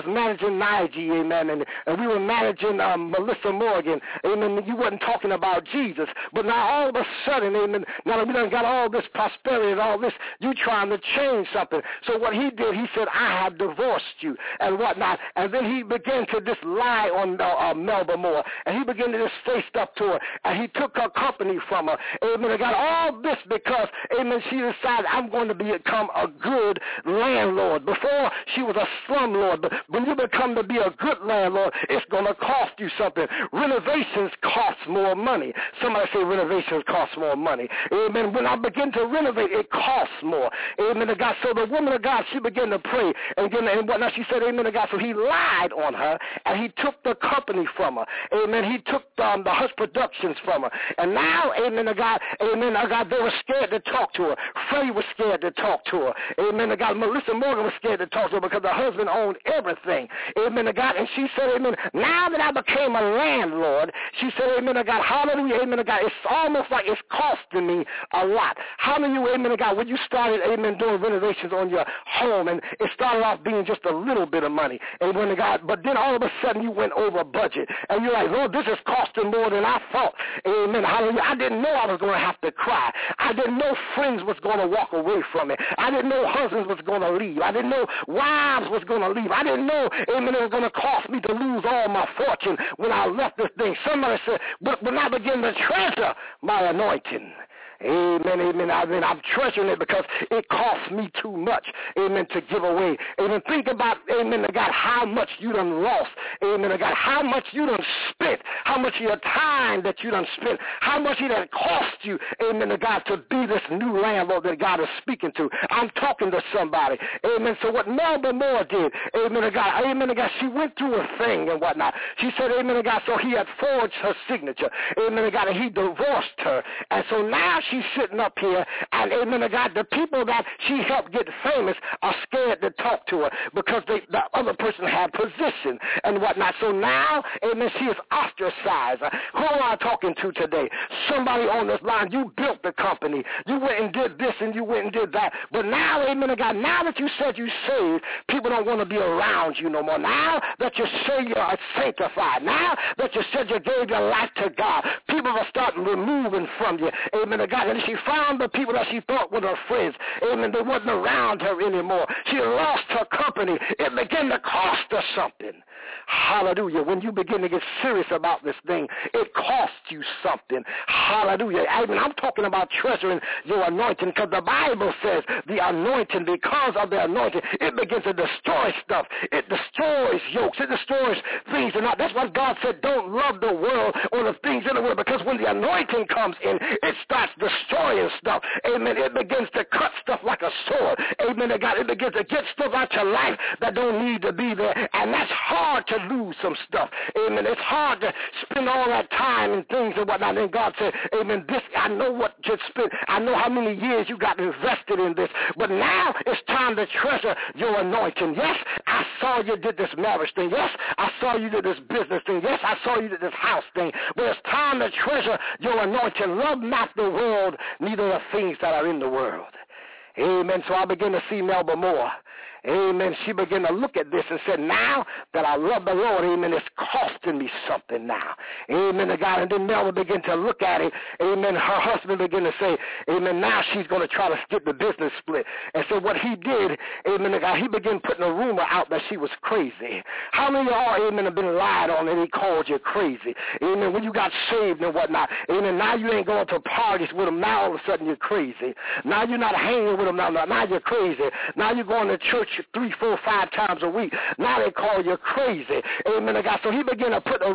managing Nige, amen, and we were managing Melissa Morgan, amen. You wasn't talking about Jesus. But now all of a sudden, amen, now that we done got all this prosperity and all this, you trying to change something. So what he did, he said, I have divorced you and whatnot. And then he began to just lie on Melba Moore. And he began to just say stuff to her. And he took her company from her. Amen. I got all this because, amen, she decided I'm going to become a good landlord. Before, she was a slumlord. But when you become to be a good landlord, it's going to cost you something. Renovations cost more money. Somebody say renovations cost more money. Amen. When I begin to renovate, it costs more. Amen to God. So the woman of God, she began to pray. And whatnot, she said, amen to God. So he lied on her, and he took the company from her. Amen. He took the Hush Productions from her. And now, amen to God, amen to God, they were scared to talk to her. Freddie was scared to talk to her. Amen to God. Melissa Morgan was scared to talk to her because her husband owned everything. Amen to God. And she said, amen, now that I became a landlord, she said, amen to God, hallelujah, amen to God, it's almost like it's costing me a lot. How many of you, amen to God, when you started, amen, doing renovations on your home, and it started off being just a little bit of money, amen to God, but then all of a sudden you went over budget, and you're like, Lord, this is costing more than I thought. Amen, hallelujah. I didn't know I was going to have to cry. I didn't know friends was going to walk away from me. I didn't know husbands was going to leave. I didn't know wives was going to leave. I didn't know, amen, it was going to cost me to lose all my fortune when I left this thing. Somebody said, but when I begin to treasure my anointing, amen, amen. I'm treasuring it because it costs me too much, amen, to give away. Amen. Think about, amen, to God, how much you done lost, amen, to God, how much you done spent, how much of your time that you done spent, how much it done cost you, amen, to God, to be this new landlord that God is speaking to. I'm talking to somebody, amen. So what Melba Moore did, amen, to God, she went through a thing and whatnot. She said, amen, to God, so he had forged her signature, amen, to God, and he divorced her. And so now she's sitting up here, and amen to God, the people that she helped get famous are scared to talk to her because the other person had position and whatnot. So now, amen, she is ostracized. Who am I talking to today? Somebody on this line, you built the company. You went and did this and you went and did that. But now, amen to God, now that you said you saved, people don't want to be around you no more. Now that you say you're sanctified, now that you said you gave your life to God, people are starting removing from you. Amen to God. And she found the people that she thought were her friends. Amen. They wasn't around her anymore. She lost her company. It began to cost her something. Hallelujah. When you begin to get serious about this thing, it costs you something. Hallelujah. Amen. I'm talking about treasuring your anointing because the Bible says the anointing, because of the anointing, it begins to destroy stuff. It destroys yokes. It destroys things. And that's why God said, don't love the world or the things in the world, because when the anointing comes in, it starts destroying stuff. Amen. It begins to cut stuff like a sword. Amen to God. It begins to get stuff out your life that don't need to be there. And that's hard to lose some stuff. Amen. It's hard to spend all that time and things and whatnot. And God said, amen, this, I know what you spent. I know how many years you got invested in this. But now it's time to treasure your anointing. Yes, I saw you did this marriage thing. Yes, I saw you did this business thing. Yes, I saw you did this house thing. But it's time to treasure your anointing. Love not the world, neither the things that are in the world. Amen. So I begin to see Melba Moore. Amen. She began to look at this and said, now that I love the Lord, amen, it's costing me something now. Amen to God. And then Melba began to look at it. Amen. Her husband began to say, amen, now she's going to try to get the business split. And so what he did, amen to God, he began putting a rumor out that she was crazy. How many of y'all, amen, have been lied on and he called you crazy? Amen. When you got saved and whatnot. Amen. Now you ain't going to parties with them. Now all of a sudden you're crazy. Now you're not hanging with them. Now you're crazy. Now you're going to church 3, 4, 5 times a week. Now they call you crazy. Amen to God. So he began to put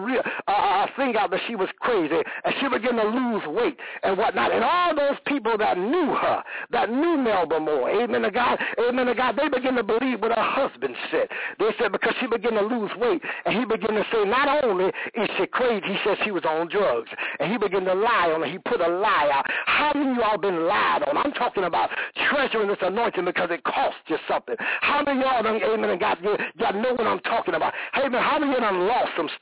a thing out that she was crazy, and she began to lose weight and whatnot. And all those people that knew her, that knew Melba Moore, amen to God, they began to believe what her husband said. They said because she began to lose weight, and he began to say not only is she crazy, he said she was on drugs. And he began to lie on her. He put a lie out. How many of y'all been lied on? I'm talking about treasuring this anointing because it costs you something. How many of y'all done, amen, and God, y'all know what I'm talking about. Hey, man, how many of y'all done lost some stuff?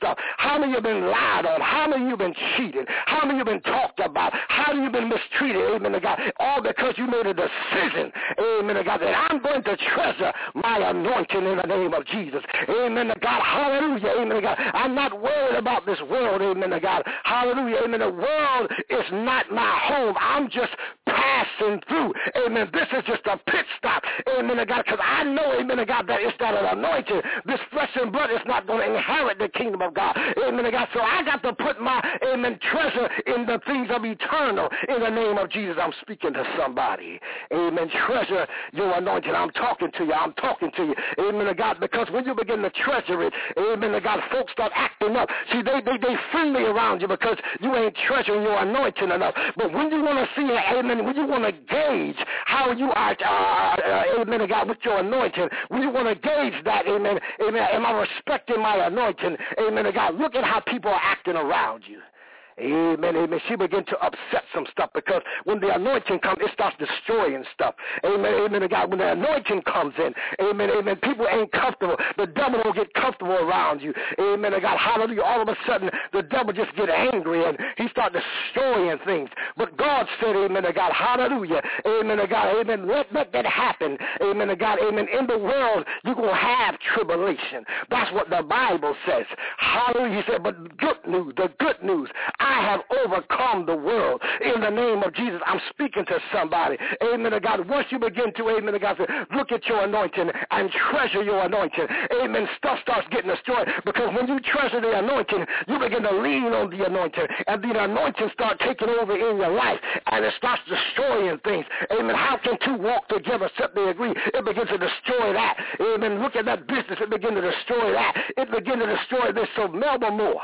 stuff? How many of you been lied on? How many of you been cheated? How many of you been talked about? How many of you been mistreated? Amen to God. All because you made a decision, amen to God, that I'm going to treasure my anointing in the name of Jesus. Amen to God. Hallelujah. Amen to God. I'm not worried about this world. Amen to God. Hallelujah. Amen. The world is not my home. I'm just passing through. Amen. This is just a pit stop. Amen to God. Because I know, amen to God, that it's that an anointing. This flesh and blood is not going to inherit the kingdom of God. Amen to God. So I got to put my, amen, treasure in the things of eternal in the name of Jesus. I'm speaking to somebody. Amen. Treasure your anointing. I'm talking to you. I'm talking to you. Amen to God. Because when you begin to treasure it, amen to God, folks start acting up. See, they friendly around you because you ain't treasuring your anointing enough. But when you want to see, amen, when you want to gauge how you are, amen to God, with your anointing, when you want to gauge that, amen, am I respecting my anointing, amen to God, look at how people are acting around you. Amen, amen. She began to upset some stuff because when the anointing comes, it starts destroying stuff. Amen, amen to God. When the anointing comes in, amen, amen, people ain't comfortable. The devil will get comfortable around you. Amen to God. Hallelujah. All of a sudden, the devil just get angry and he start destroying things. But God said, amen to God. Hallelujah. Amen to God. Amen. Let that happen. Amen to God. Amen. In the world, you're going to have tribulation. That's what the Bible says. Hallelujah. He said, but the good news, I have overcome the world in the name of Jesus. I'm speaking to somebody. Amen to God. Once you begin to, amen to God, look at your anointing and treasure your anointing. Amen. Stuff starts getting destroyed because when you treasure the anointing, you begin to lean on the anointing and the anointing starts taking over in your life and it starts destroying things. Amen. How can two walk together except they agree? It begins to destroy that. Amen. Look at that business. It begins to destroy that. It begins to destroy this. So Melba Moore,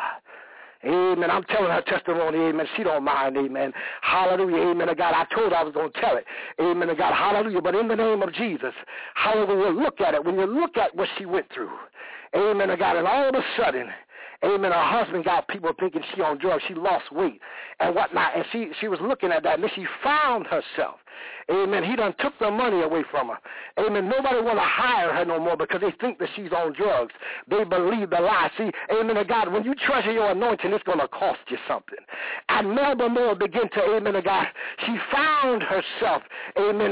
amen. I'm telling her testimony, amen. She don't mind, amen. Hallelujah, amen to God. I told her I was going to tell it, amen to God. Hallelujah. But in the name of Jesus, hallelujah, we'll look at it. When you look at what she went through, amen to God, and all of a sudden, amen, her husband got people thinking she on drugs. She lost weight and whatnot. And she was looking at that, and then she found herself. Amen. He done took the money away from her. Amen. Nobody want to hire her no more because they think that she's on drugs. They believe the lie. See, amen to God, when you treasure your anointing, it's going to cost you something. And Melba Moore began to, amen to God, she found herself, amen,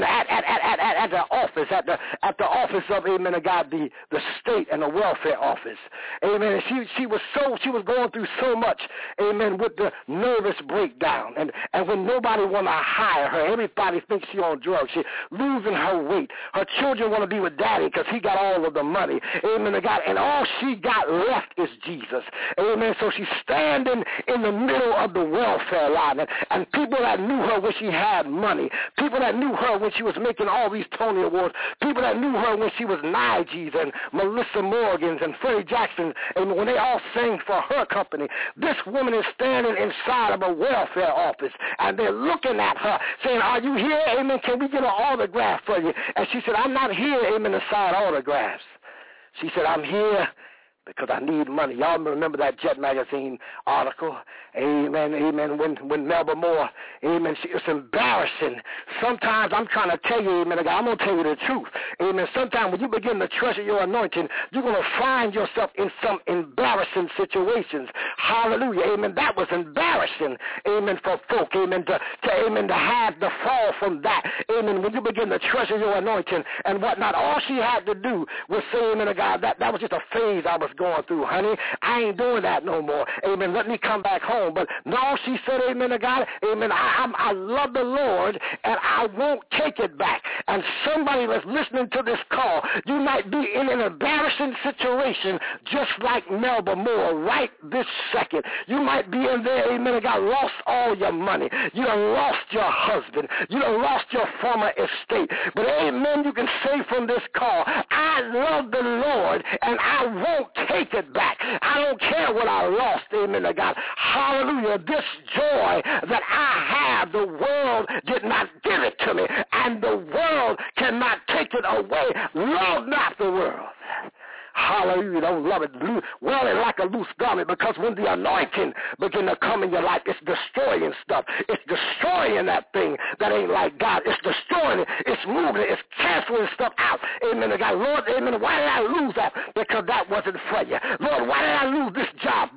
at the office, at the office of, amen to God, the state and the welfare office. Amen. And she was going through so much, amen, with the nervous breakdown. And when nobody want to hire her, everybody thinks she on drugs. She losing her weight. Her children want to be with daddy because he got all of the money. Amen to God. And all she got left is Jesus. Amen. So she's standing in the middle of the welfare line. And people that knew her when she had money, people that knew her when she was making all these Tony Awards, people that knew her when she was Nige's and Melissa Morgan's and Freddie Jackson, and when they all sang for her company, this woman is standing inside of a welfare office, and they're looking at her saying, are you here? Amen. Can we get an autograph for you? And she said, I'm not here, amen, to sign autographs. She said, I'm here because I need money. Y'all remember that Jet Magazine article? Amen, amen. When Melba Moore, amen, it's embarrassing. Sometimes I'm trying to tell you, amen, I'm going to tell you the truth. Amen. Sometimes when you begin to treasure your anointing, you're going to find yourself in some embarrassing situations. Hallelujah. Amen. That was embarrassing, amen, for folk, amen, to have the fall from that. Amen. When you begin to treasure your anointing and whatnot, all she had to do was say, amen to God, that was just a phase I was going through, honey. I ain't doing that no more. Amen. Let me come back home. But no, she said, amen to God, amen, I love the Lord, and I won't take it back. And somebody that's listening to this call, you might be in an embarrassing situation just like Melba Moore right this second. You might be in there, amen to God, lost all your money. You done lost your husband. You done lost your former estate. But amen, you can say from this call, I love the Lord, and I won't take it back. I don't care what I lost, amen to God. Hallelujah. This joy that I have, the world did not give it to me, and the world cannot take it away. Love not the world. Hallelujah. Don't love it. Well, it's like a loose garment, because when the anointing begin to come in your life, it's destroying stuff. It's destroying that thing that ain't like God. It's destroying it. It's moving it. It's canceling stuff out. Amen to God. Lord, amen. Why did I lose that? Because that wasn't for you. Lord, why did I lose this job? That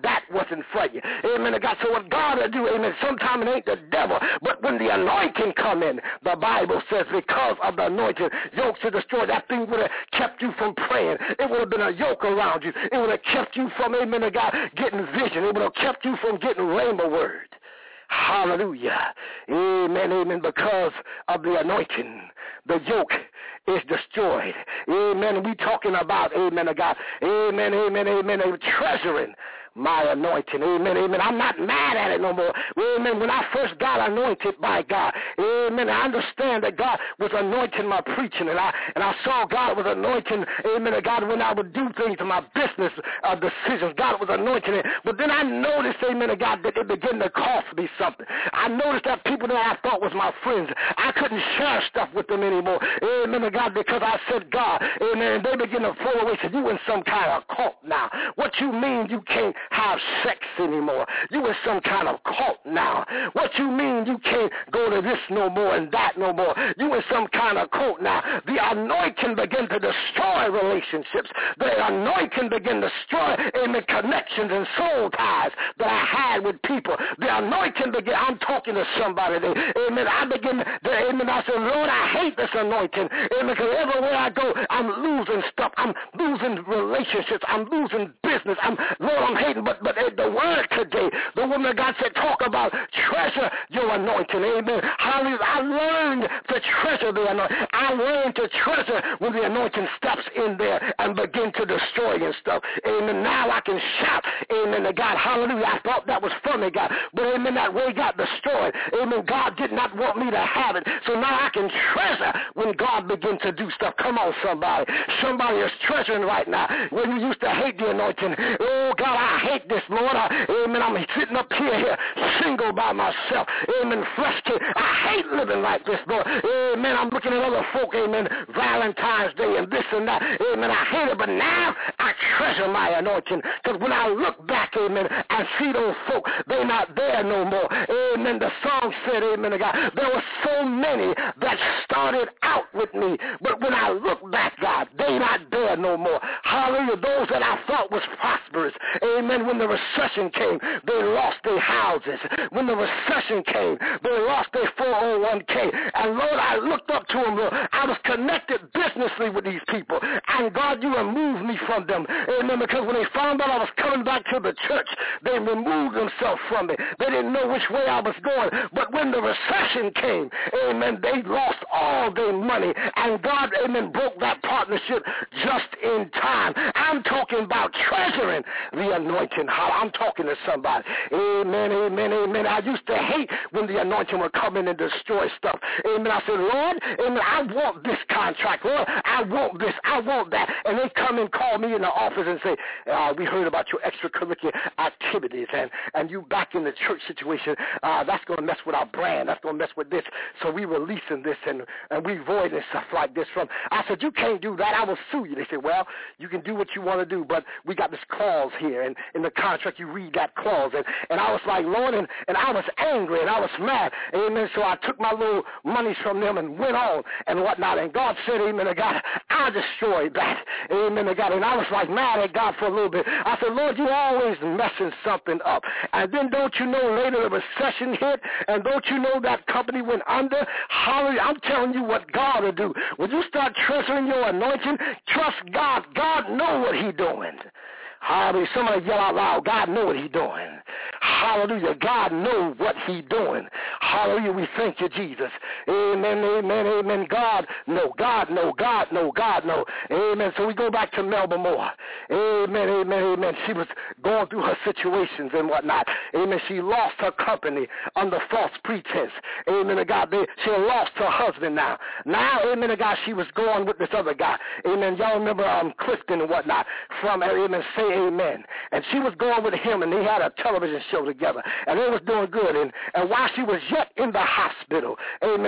doesn't fret you. Amen to God. So what God will do, amen, sometimes it ain't the devil, but when the anointing come in, the Bible says because of the anointing, yokes are destroyed. That thing would have kept you from praying. It would have been a yoke around you. It would have kept you from, amen to God, getting vision. It would have kept you from getting rhema word. Hallelujah. Amen, amen. Because of the anointing, the yoke is destroyed. Amen. We talking about, amen to God. Amen, amen, amen. Treasuring my anointing. Amen, amen. I'm not mad at it no more. Amen. When I first got anointed by God, amen, I understand that God was anointing my preaching, and I saw God was anointing, amen, to God, when I would do things in my business decisions. God was anointing it. But then I noticed, amen, to God, that it began to cost me something. I noticed that people that I thought was my friends, I couldn't share stuff with them anymore. Amen, to God, because I said God. Amen. And they begin to fall away. So you in some kind of cult now. What you mean you can't have sex anymore? You in some kind of cult now. What you mean you can't go to this no more and that no more? You in some kind of cult now. The anointing begin to destroy relationships. The anointing begin to destroy, amen, connections and soul ties that I had with people. The anointing begin. I'm talking to somebody there. Amen. I begin to, amen, I said, Lord, I hate this anointing. Amen. Because everywhere I go, I'm losing stuff. I'm losing relationships. I'm losing business. Lord, I'm hating. But the word today, the woman of God said, talk about treasure your anointing. Amen. Hallelujah. I learned to treasure the anointing. I learned to treasure when the anointing steps in there and begin to destroy and stuff. Amen. Now I can shout, amen, to God. Hallelujah. I thought that was funny, God. But amen, that way got destroyed. Amen. God did not want me to have it. So now I can treasure when God begins to do stuff. Come on, somebody. Somebody is treasuring right now. When you used to hate the anointing, oh, God, I hate this, Lord. Amen. I'm sitting up here single by myself. Amen. Flesh kid. I hate living like this, Lord. Amen. I'm looking at other folk, amen, Valentine's Day and this and that. Amen. I hate it, but now I treasure my anointing. Because when I look back, amen, and see those folk, they're not there no more. Amen. The song said, amen, to God, there were so many that started out with me, but when I look back, God, they not there no more. Hallelujah. Those that I thought was prosperous, amen, when the recession came, they lost their houses. When the recession came, they lost their 401k. And Lord, I looked up to them, Lord. I was connected businessly with these people. And God, you removed me from them. Amen. Because when they found out I was coming back to the church, they removed themselves from me. They didn't know which way I was going. But when the recession came, amen, they lost all their money. And God, amen, broke that partnership just in time. I'm talking about treasuring the anointing. I'm talking to somebody. Amen, amen, amen. I used to hate when the anointing would come in and destroy stuff. Amen. I said, Lord, amen, I want this contract. Lord, I want this. I want that. And they come and call me in the office and say, we heard about your extracurricular activities and you back in the church situation. That's going to mess with our brand. That's going to mess with this. So we releasing this and we voiding stuff like this from. I said, you can't do that. I will sue you. They said, well, you can do what you want to do, but we got this clause here. And in the contract, you read that clause. And I was like, Lord, and I was angry and I was mad. Amen. So I took my little monies from them and went on and whatnot. And God said, amen, to God, I destroyed that. Amen, to God. And I was like mad at God for a little bit. I said, Lord, you always messing something up. And then don't you know later the recession hit? And don't you know that company went under? Hallelujah. I'm telling you what God will do. When you start treasuring your anointing, trust God. God know what he doing. Hallelujah. Somebody yell out loud, God know what he doing. Hallelujah. God know what he doing. Hallelujah. We thank you, Jesus. Amen, amen, amen. God know, God know, God know, God know. Amen. So we go back to Melba Moore. Amen, amen, amen. She was going through her situations and whatnot. Amen. She lost her company under false pretense. Amen to God. She lost her husband now. Now, amen to God, she was going with this other guy. Amen. Y'all remember Clifton and whatnot from, amen, say amen. And she was going with him, and they had a television show together, and they was doing good. And while she was yet in the hospital, amen,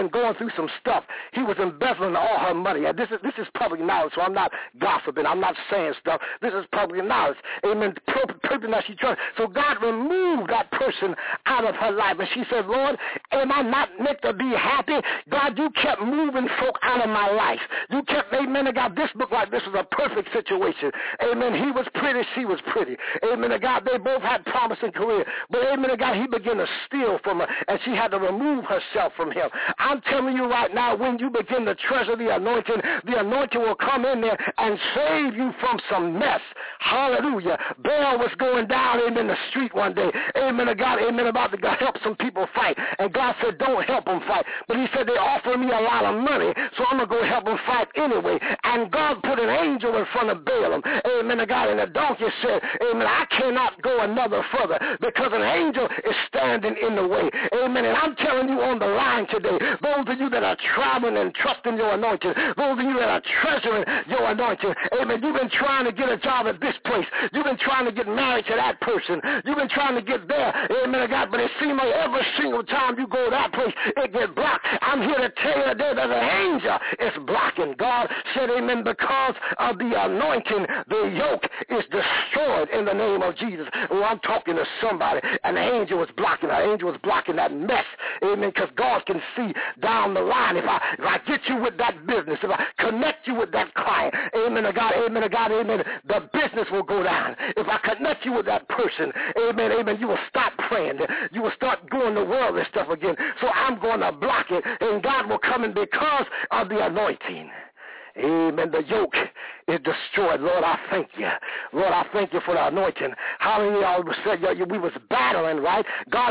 going through some stuff. He was embezzling all her money. And this is public knowledge, so I'm not gossiping. I'm not saying stuff. This is public knowledge. Amen. So God removed that person out of her life. And she said, Lord, am I not meant to be happy? God, you kept moving folk out of my life. You kept, amen, God, this looked like this was a perfect situation. Amen. He was pretty, she was pretty. Amen, God, they both had promising career. But amen, God, he began to steal from her, and she had to remove herself from him. I'm telling you right now, when you begin to treasure the anointing will come in there and save you from some mess. Hallelujah. Bear was going down, amen, the street one day. Amen, God, amen, about to help some people fight. And God said, don't help them fight. But he said, they offer me a lot of money, so I'm going to go help them fight anyway. And God put an angel in front of Balaam. Amen, God, and the donkey said, amen, I cannot go another further because an angel is standing in the way. Amen. And I'm telling you on the line today, those of you that are traveling and trusting your anointing, those of you that are treasuring your anointing, amen, you've been trying to get a job at this place. You've been trying to get married to that person. You've been trying to get there. Amen, God, but it seems like every single time you go that place, it gets blocked. I'm here to tell you today that an angel is blocking. God said, amen, because of the anointing, the yoke is destroyed in the name of Jesus. Well, I'm talking to somebody, and the angel was blocking. The angel was blocking that mess. Amen, because God can see down the line. If I get you with that business, if I connect you with that client, amen, God, amen, God, amen, the business will go down. If I connect you with that person, amen, amen, you will stop praying. You will start doing the worldly stuff again. So I'm going to block it, and God will come in because of the anointing. Amen. The yoke is destroyed. Lord, I thank you. Lord, I thank you for the anointing. Hallelujah. I said we was battling, right?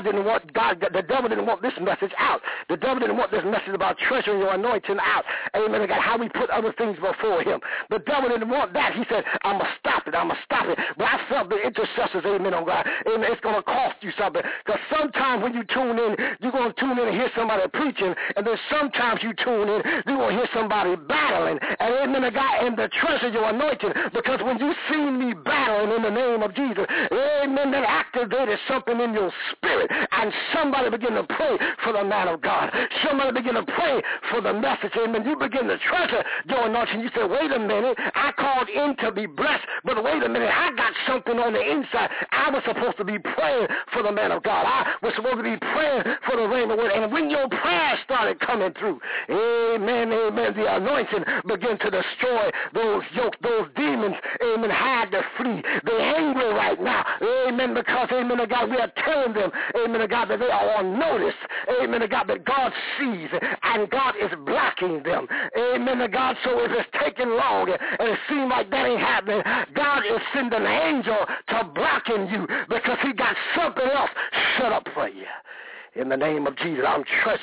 The devil didn't want this message out. The devil didn't want this message about treasuring your anointing out. Amen. God, how we put other things before him. The devil didn't want that. He said, I'm going to stop it. I'm going to stop it. But I felt the intercessors, amen, on God. Amen. It's going to cost you something. Because sometimes when you tune in, you're going to tune in and hear somebody preaching. And then sometimes you tune in, you're going to hear somebody battling. And amen, God, and to treasure your anointing, because when you see me battling in the name of Jesus, amen, that activated something in your spirit, and somebody begin to pray for the man of God. Somebody begin to pray for the message, amen. You begin to treasure your anointing. You say, wait a minute, I called in to be blessed, but wait a minute, I got something on the inside. I was supposed to be praying for the man of God. I was supposed to be praying for the rain of word. And when your prayers started coming through, amen, amen, the anointing begin to destroy those yokes, those demons, amen, had to flee. They're angry right now, amen, because, amen, God, we are telling them, amen, God, that they are on notice, amen, God, that God sees, and God is blocking them, amen, God, so if it's taking long, and it seems like that ain't happening, God is sending an angel to blocking you, because he got something else set up for you. In the name of Jesus, I'm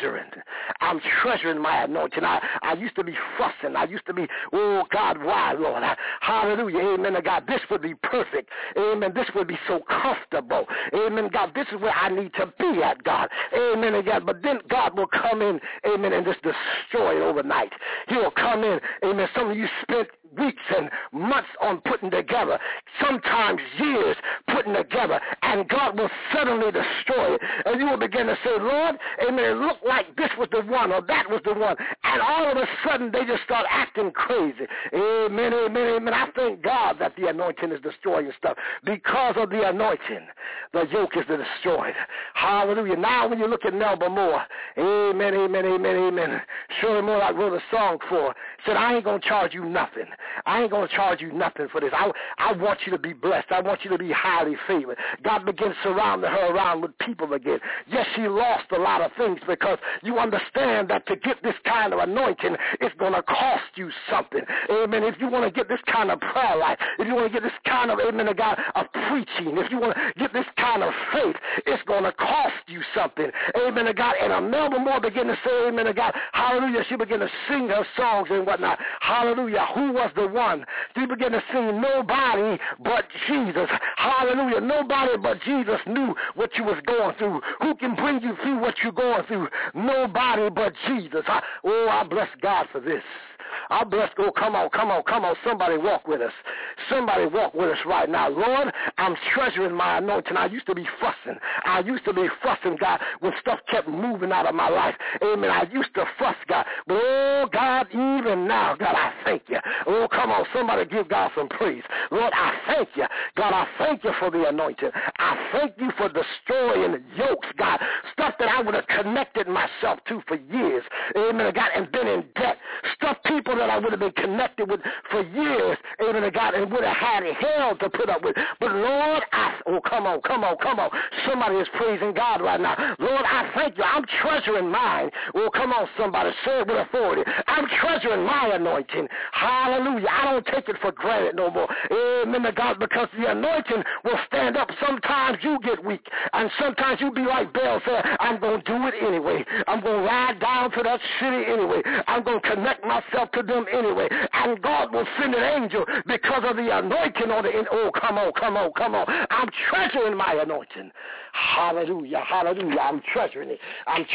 treasuring my anointing. I used to be fussing. I used to be, oh, God, why, Lord? Hallelujah. Amen, God, this would be perfect. Amen, this would be so comfortable. Amen, God, this is where I need to be at, God. Amen, God, but then God will come in, amen, and just destroy it overnight. He will come in, amen. Some of you spent weeks and months on putting together, sometimes years putting together, and God will suddenly destroy it. And you will begin to say, Lord, amen, it looked like this was the one or that was the one. And all of a sudden, they just start acting crazy. Amen, amen, amen. I thank God that the anointing is destroying stuff. Because of the anointing, the yoke is destroyed. Hallelujah. Now when you look at Melba Moore, amen, amen, amen, amen. Shirley Moore, I wrote a song for, said, I ain't going to charge you nothing. I ain't going to charge you nothing for this. I want you to be blessed. I want you to be highly favored. God begins surrounding her around with people again. Yes, she lost a lot of things because you understand that to get this kind of anointing, it's going to cost you something. Amen. If you want to get this kind of prayer life, if you want to get this kind of, amen, God, of preaching, if you want to get this kind of faith, it's going to cost you something. Amen, God. And Melba Moore began to say, amen, God, hallelujah. She began to sing her songs and whatnot. Hallelujah. Who was the one? She began to sing nobody but Jesus. Hallelujah. Nobody but Jesus knew what you was going through. Who can bring you through what you're going through? Nobody but Jesus. Oh, I bless God for this. I bless. Oh, come on. Somebody walk with us. Somebody walk with us right now. Lord, I'm treasuring my anointing. I used to be fussing. God, when stuff kept moving out of my life. Amen. I used to fuss, God. But, oh, God, even now, God, I thank you. Oh, come on. Somebody give God some praise. Lord, I thank you. God, I thank you for the anointing. I thank you for destroying yokes, God. Stuff that I would have connected myself to for years. Amen, God, and been in debt. Stuff, people that I would have been connected with for years. Amen, God, and would have had hell to put up with. But, Lord, come on. Somebody is praising God right now. Lord, I thank you. I'm treasuring mine. Oh, come on, somebody. Say it with authority. I'm treasuring my anointing. Hallelujah. I don't take it for granted no more. Amen to God, because the anointing will stand up. Sometimes you get weak, and sometimes you be like Baal said, I'm going to do it anyway. I'm going to ride down to that city anyway. I'm going to connect myself to them anyway. And God will send an angel because of the anointing on the end. Oh, come on. I'm treasuring my anointing. Hallelujah. I'm treasuring it. I'm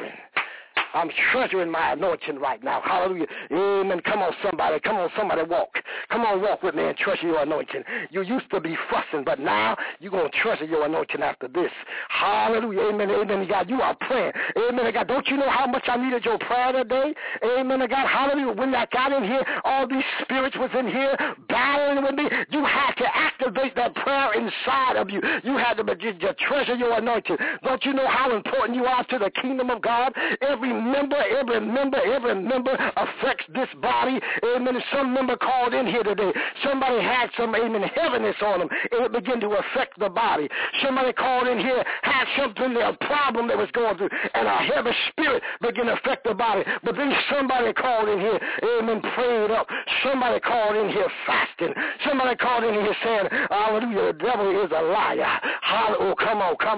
treasuring my anointing right now. Hallelujah. Amen. Come on, somebody walk. Come on, walk with me and treasure your anointing. You used to be fussing, but now you're going to treasure your anointing after this. Hallelujah. Amen, God. You are praying. Amen, God. Don't you know how much I needed your prayer today? Amen, God. Hallelujah. When I got in here, all these spirits was in here battling with me. You had to activate that prayer inside of you. You had to treasure your anointing. Don't you know how important you are to the kingdom of God? Every member affects this body. Amen. Some member called in here today. Somebody had some, amen, heaviness on them. It would begin to affect the body. Somebody called in here, had something, a problem that was going through, and a heavy spirit began to affect the body. But then somebody called in here, amen, prayed up. Somebody called in here fasting. Somebody called in here saying, hallelujah, the devil is a liar. Oh, come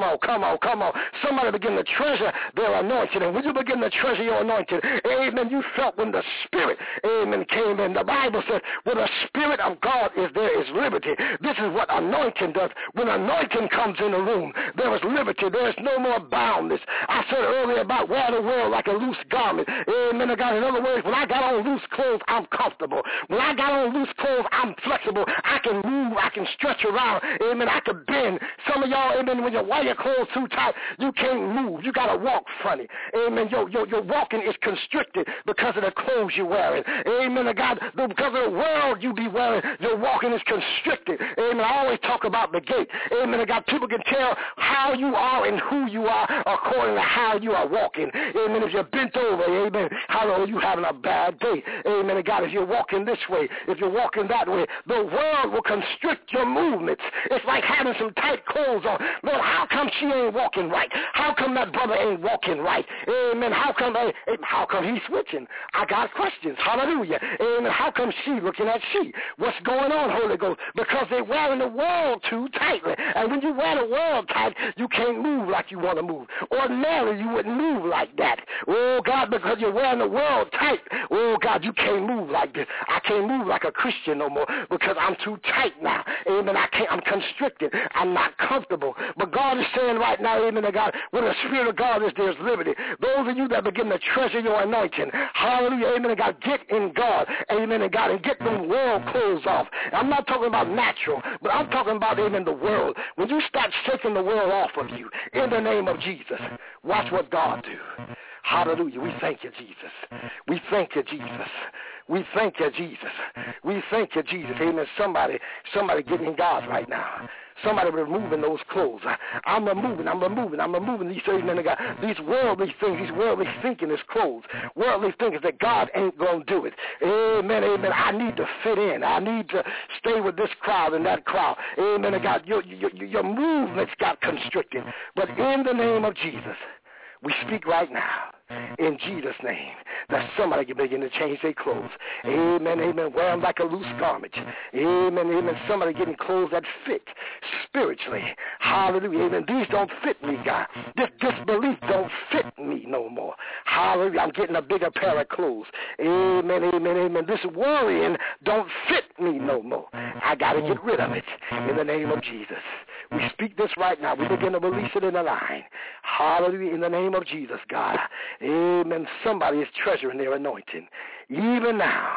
on. Somebody begin to treasure their anointing. And when you begin to treasure your anointing, amen, you felt when the Spirit, amen, came in. The Bible says, where the Spirit of God is, there is liberty. This is what anointing does. When anointing comes in the room, there is liberty. There is no more boundness. I said earlier about wear the world like a loose garment. Amen, God. In other words, when I got on loose clothes, I'm comfortable. When I got on loose clothes, I'm flexible. I can move. I can stretch around. Amen. I can bend. Some of y'all, amen, when you wear your clothes too tight, you can't move. You got to walk funny. Amen. Your walking is constricted because of the clothes you're wearing. Amen, God. Because of the world you be wearing, your walking is constricted. Amen. I always talk about the gait. Amen, God. People can tell how you are and who you are according to how you are walking. Amen. If you're bent over, amen, how are you having a bad day? Amen, God. If you're walking this way, if you're walking that way, the world will constrict your movements. It's like having some tight clothes on. Lord, how come she ain't walking right? How come that brother ain't walking right? Amen. How come he's switching? I got questions. Hallelujah. Amen. How come she looking at she? What's going on, Holy Ghost? Because they're wearing the world too tightly. And when you wear the world tight, you can't move like you want to move. Ordinarily, you wouldn't move like that. Oh, God, because you're wearing the world tight. Oh, God, you can't move like this. I can't move like a Christian no more because I'm too tight now. Amen. I'm constricted. I'm not comfortable. But God is saying right now, amen, God, where the Spirit of God is, there's liberty. Those of you that begin to treasure your anointing, hallelujah, amen, God, get in God, amen, God, and get them world clothes off. I'm not talking about natural, but I'm talking about, amen, the world. When you start shaking the world off of you, in the name of Jesus, watch what God do. Hallelujah. We thank you, Jesus. We thank you, Jesus. We thank you, Jesus. We thank you, Jesus. Amen. Somebody getting God right now. Somebody removing those clothes. I'm removing these things, God. These worldly things, these worldly thinking is clothes. Worldly thinking that God ain't going to do it. Amen, amen. I need to fit in. I need to stay with this crowd and that crowd. Amen, God. Your movements got constricted. But in the name of Jesus, we speak right now, in Jesus' name, that somebody can begin to change their clothes. Amen, amen. Wear them like a loose garment. Amen, amen. Somebody getting clothes that fit spiritually. Hallelujah, amen. These don't fit me, God. This disbelief don't fit me no more. Hallelujah. I'm getting a bigger pair of clothes. Amen, amen, amen. This worrying don't fit me no more. I got to get rid of it in the name of Jesus. We speak this right now. We begin to release it in the line. Hallelujah, in the name of Jesus, God. Amen. Somebody is treasuring their anointing. Even now,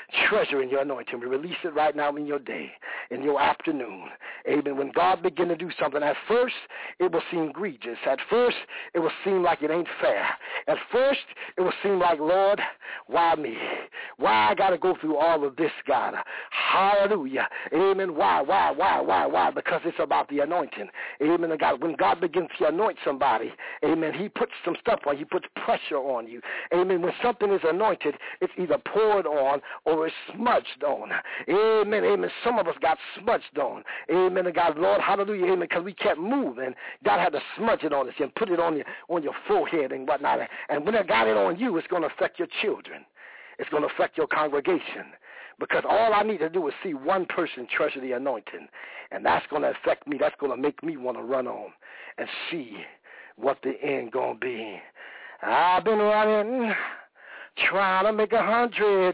treasure in your anointing. We release it right now in your day, in your afternoon. Amen. When God begin to do something, at first it will seem egregious. At first it will seem like it ain't fair. At first it will seem like, Lord, why me? Why I got to go through all of this, God? Hallelujah. Amen. Why? Because it's about the anointing. Amen. God, when God begins to anoint somebody, amen, he puts some stuff on you. He puts pressure on you. Amen. When something is anointed, it's either poured on or it's smudged on. Amen. Amen. Some of us got smudged on. Amen. And God, Lord, hallelujah. Amen. Because we kept moving. God had to smudge it on us and put it on your forehead and whatnot. And when it got it on you, it's going to affect your children. It's going to affect your congregation. Because all I need to do is see one person treasure the anointing. And that's going to affect me. That's going to make me want to run on and see what the end going to be. I've been running, trying to make 100.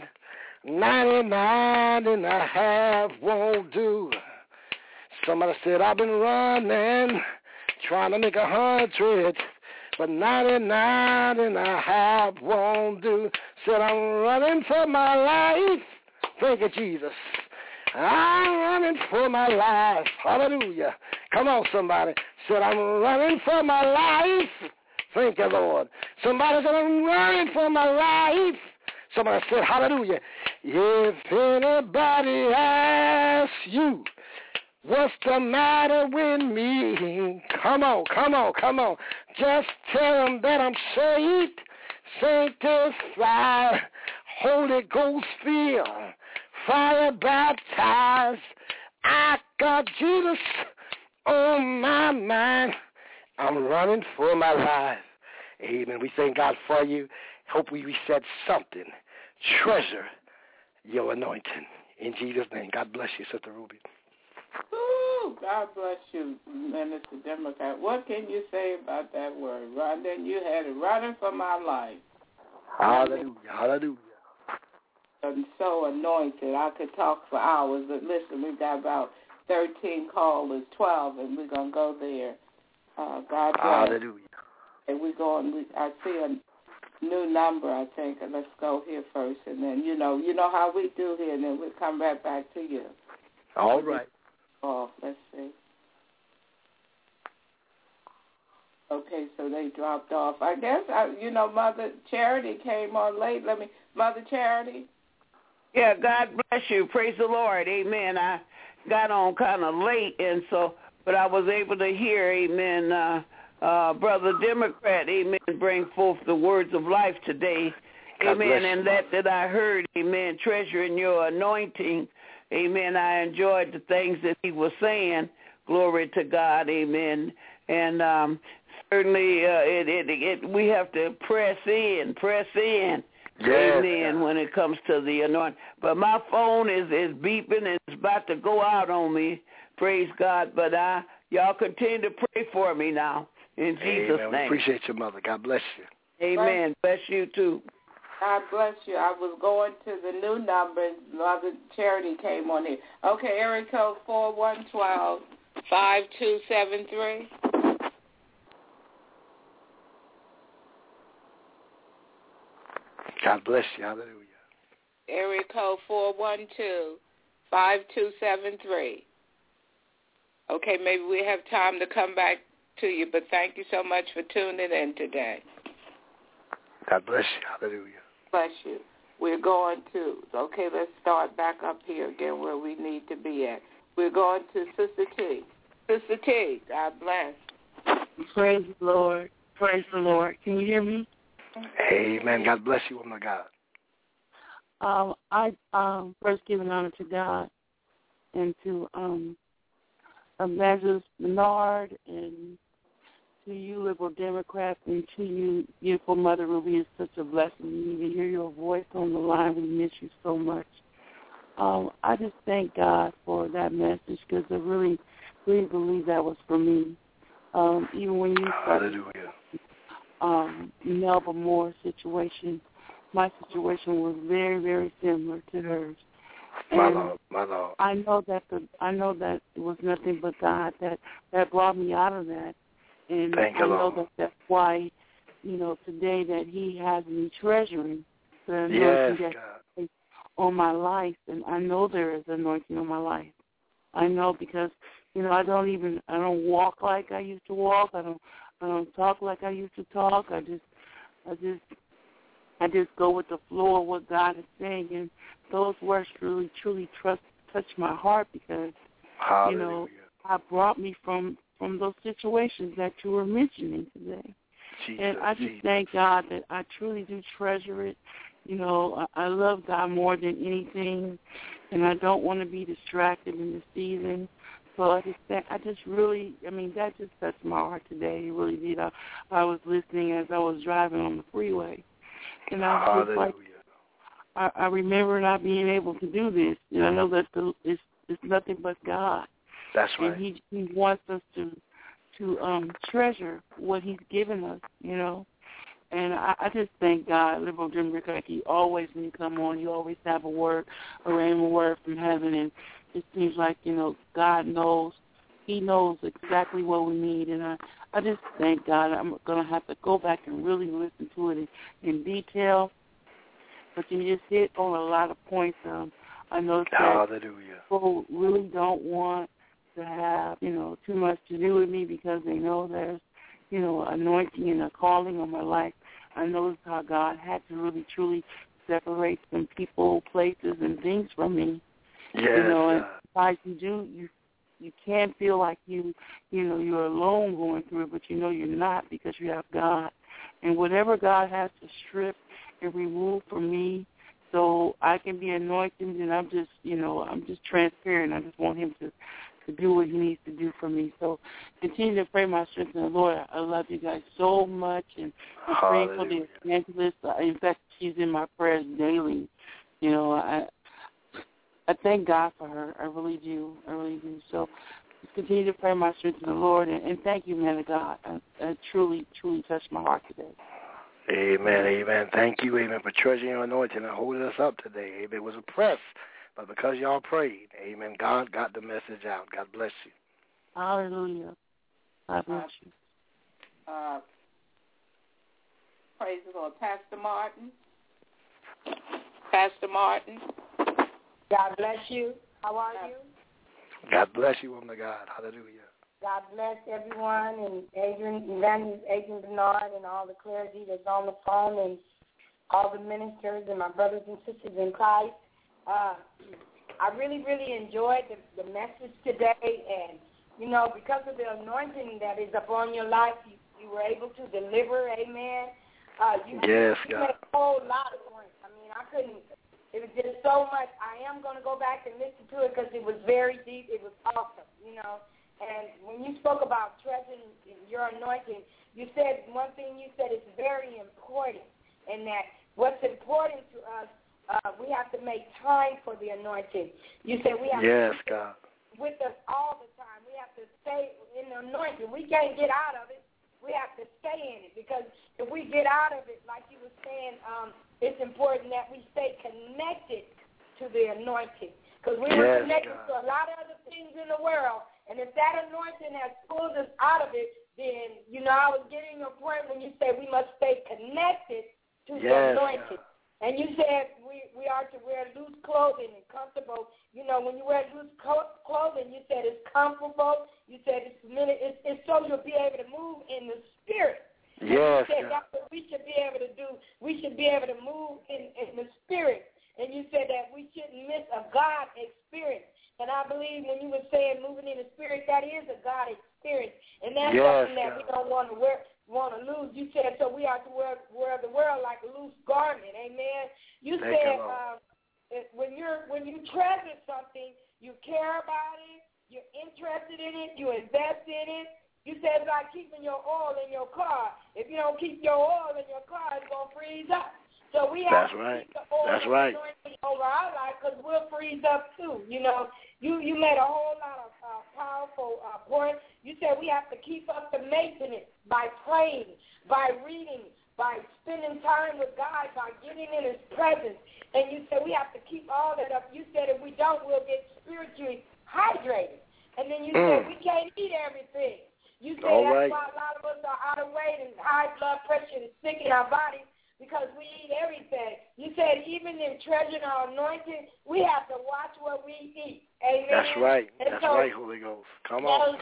99 and a half won't do. Somebody said, I've been running, trying to make 100. But 99 and a half won't do. Said, I'm running for my life. Thank you, Jesus. I'm running for my life. Hallelujah. Come on, somebody. Said, I'm running for my life. Thank you, Lord. Somebody said, I'm running for my life. Somebody said, hallelujah. If anybody asks you, what's the matter with me? Come on. Just tell them that I'm saved, sanctified, Holy Ghost filled, fire baptized. I got Jesus on my mind. I'm running for my life. Amen. We thank God for you. Hope we said something. Treasure your anointing. In Jesus' name. God bless you, Sister Ruby. Ooh, God bless you, Minister Democrat. What can you say about that word? Running, you had it running for my life. Hallelujah. I'm so anointed. I could talk for hours, but listen, we've got about 13 callers, 12, and we're going to go there. God bless. Hallelujah. And I see a new number, I think, and let's go here first, and then, you know how we do here, and then we'll come right back to you. All right. Let's see. Okay, so they dropped off. I guess, Mother Charity came on late. Mother Charity? Yeah, God bless you. Praise the Lord. Amen. I got on kind of late, but I was able to hear, amen, Brother Democrat, amen, bring forth the words of life today. Amen. And that I heard, amen, treasuring your anointing. Amen. I enjoyed the things that he was saying. Glory to God. Amen. And certainly we have to press in. Yes, amen, when it comes to the anointing. But my phone is beeping. It's about to go out on me. Praise God. But y'all continue to pray for me now. In Jesus' name. We appreciate you, Mother. God bless you. Amen. Bless you, too. God bless you. I was going to the new number. Mother Charity came on here. Okay, area code 4112-5273. God bless you. Hallelujah. Area code 412-5273. Okay, maybe we have time to come back to you, but thank you so much for tuning in today. God bless you. Hallelujah. Bless you. We're going to, let's start back up here again where we need to be at. We're going to Sister T. Sister T, God bless. Praise the Lord. Praise the Lord. Can you hear me? Amen. God bless you, woman of God. I first give an honor to God and to Evangelist Bernard and to you, Liberal Democrats, and to you, beautiful Mother Ruby. It's such a blessing to hear your voice on the line. We miss you so much. I just thank God for that message because I really, really believe that was for me. Even when you started Melba Moore's situation, my situation was very, very similar to hers. My Lord. I know that it was nothing but God that brought me out of that. And I know that's why, today that he has me treasuring the yes, anointing on my life, and I know there is anointing on my life. I know because, I don't walk like I used to walk. I don't talk like I used to talk. I just go with the flow of what God is saying, and those words truly touch my heart because, Hallelujah. God brought me from those situations that you were mentioning today. Jesus, and I just thank God that I truly do treasure it. I love God more than anything, and I don't want to be distracted in this season. So that just touched my heart today. It really did. I was listening as I was driving on the freeway, and I was just like, I remember not being able to do this. I know that it's nothing but God. That's right. And He wants us to treasure what He's given us, And I just thank God, Liberal Democrat. He always, when you come on, you always have a word, a rhema word from heaven, and it seems like, God knows. He knows exactly what we need, and I just thank God. I'm going to have to go back and really listen to it in detail, but you just hit on a lot of points. I know that people really don't want to have, too much to do with me because they know there's, anointing and a calling on my life. I noticed how God had to really, truly separate some people, places, and things from me. Yes. And sometimes you can feel like you're alone going through it, but you're not because you have God. And whatever God has to strip and remove from me so I can be anointed, and I'm just transparent. I just want Him to do what He needs to do for me. So continue to pray my strength in the Lord. I love you guys so much, and I'm praying for the evangelist. In fact, she's in my prayers daily. I thank God for her. I really do. So just continue to pray my strength in the Lord, and thank you, man of God. I truly, truly touched my heart today. Amen. Thank you, amen, for treasuring your anointing and holding us up today. Amen. It was a press. But because y'all prayed, amen, God got the message out. God bless you. Hallelujah. God bless you. Praise the Lord. Pastor Martin. God bless you. How are you? God bless you, woman of God. Hallelujah. God bless everyone, and Evangelist Adrian Bernard, and all the clergy that's on the phone, and all the ministers and my brothers and sisters in Christ. I really, really enjoyed the message today, and, because of the anointing that is upon your life, you were able to deliver, amen. You made a whole lot of points. It was just so much. I am going to go back and listen to it because it was very deep. It was awesome, And when you spoke about treasuring your anointing, you said one thing. You said it's very important, and that what's important to us, we have to make time for the anointing. You said we have to keep it with us all the time. We have to stay in the anointing. We can't get out of it. We have to stay in it, because if we get out of it, like you were saying, it's important that we stay connected to the anointing, because we were connected to a lot of other things in the world, and if that anointing has pulled us out of it, then, I was getting your point when you said we must stay connected to the anointing. And you said we are to wear loose clothing and comfortable. When you wear loose clothing, you said it's comfortable. You said it's so you'll be able to move in the spirit. Yes. You said that's what we should be able to do. We should be able to move in the spirit. And you said that we shouldn't miss a God experience. And I believe when you were saying moving in the spirit, that is a God experience. And that's something that we don't want to lose. You said so we are to wear the world like a loose garment. Amen. You said when you treasure something, you care about it, you're interested in it, you invest in it. You said it's like keeping your oil in your car. If you don't keep your oil in your car, it's going to freeze up. So we have to keep the oil anointing over our life, because we'll freeze up too. You made a whole lot of powerful points. You said we have to keep up the maintenance by praying, by reading, by spending time with God, by getting in His presence. And you said we have to keep all that up. You said if we don't, we'll get spiritually hydrated. And then you said we can't eat everything. You said that's why a lot of us are out of weight and high blood pressure and sick in our bodies, because we eat everything. You said even in treasuring our anointing, we have to watch what we eat. Amen. That's right. And That's right, Holy Ghost. Come on.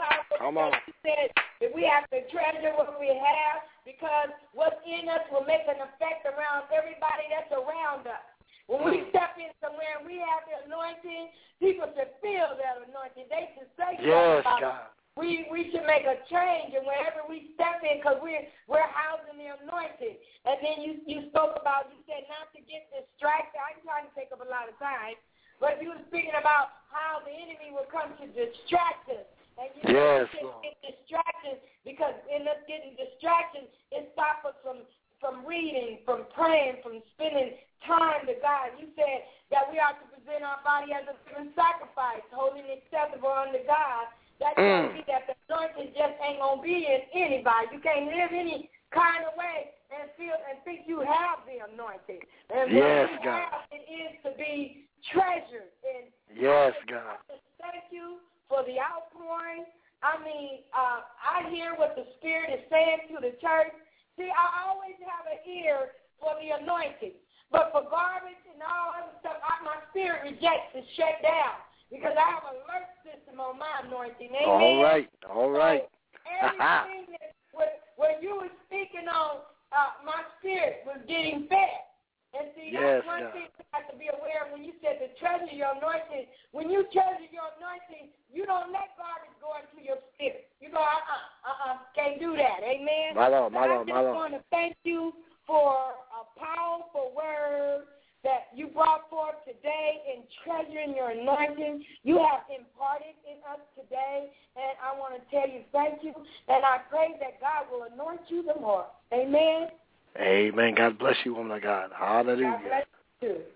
You said that we have to treasure what we have because what's in us will make an effect around everybody that's around us. When we step in somewhere and we have the anointing, people should feel that anointing. They should say something about it. We should make a change, and wherever we step in, because we're housing the anointing. And then you spoke about, you said not to get distracted. I'm trying to take up a lot of time, but you were speaking about how the enemy will come to distract us. And you get distracted because in us getting distracted, it stops us from reading, from praying, from spending time to God. You said that we are to present our body as a living sacrifice, holy and acceptable unto God. That tells me that the anointing just ain't going to be in anybody. You can't live any kind of way and feel and think you have the anointing. And what you have, it is to be treasured. And God. Thank you for the outpouring. I mean, I hear what the Spirit is saying to the church. See, I always have an ear for the anointing. But for garbage and all other stuff, my spirit rejects and shut down. Because I have an alert system on my anointing. Amen? All right. So everything that when you were speaking on, my spirit was getting fed. And see, that's one thing you have to be aware of when you said to treasure your anointing. When you treasure your anointing, you don't let garbage go into your spirit. You go, can't do that. Amen? My Lord. I just want to thank you for a powerful word that you brought forth today in treasuring your anointing. You have imparted in us today, and I want to tell you thank you, and I pray that God will anoint you the more. Amen? Amen. God bless you, woman of God. Hallelujah. God bless you too.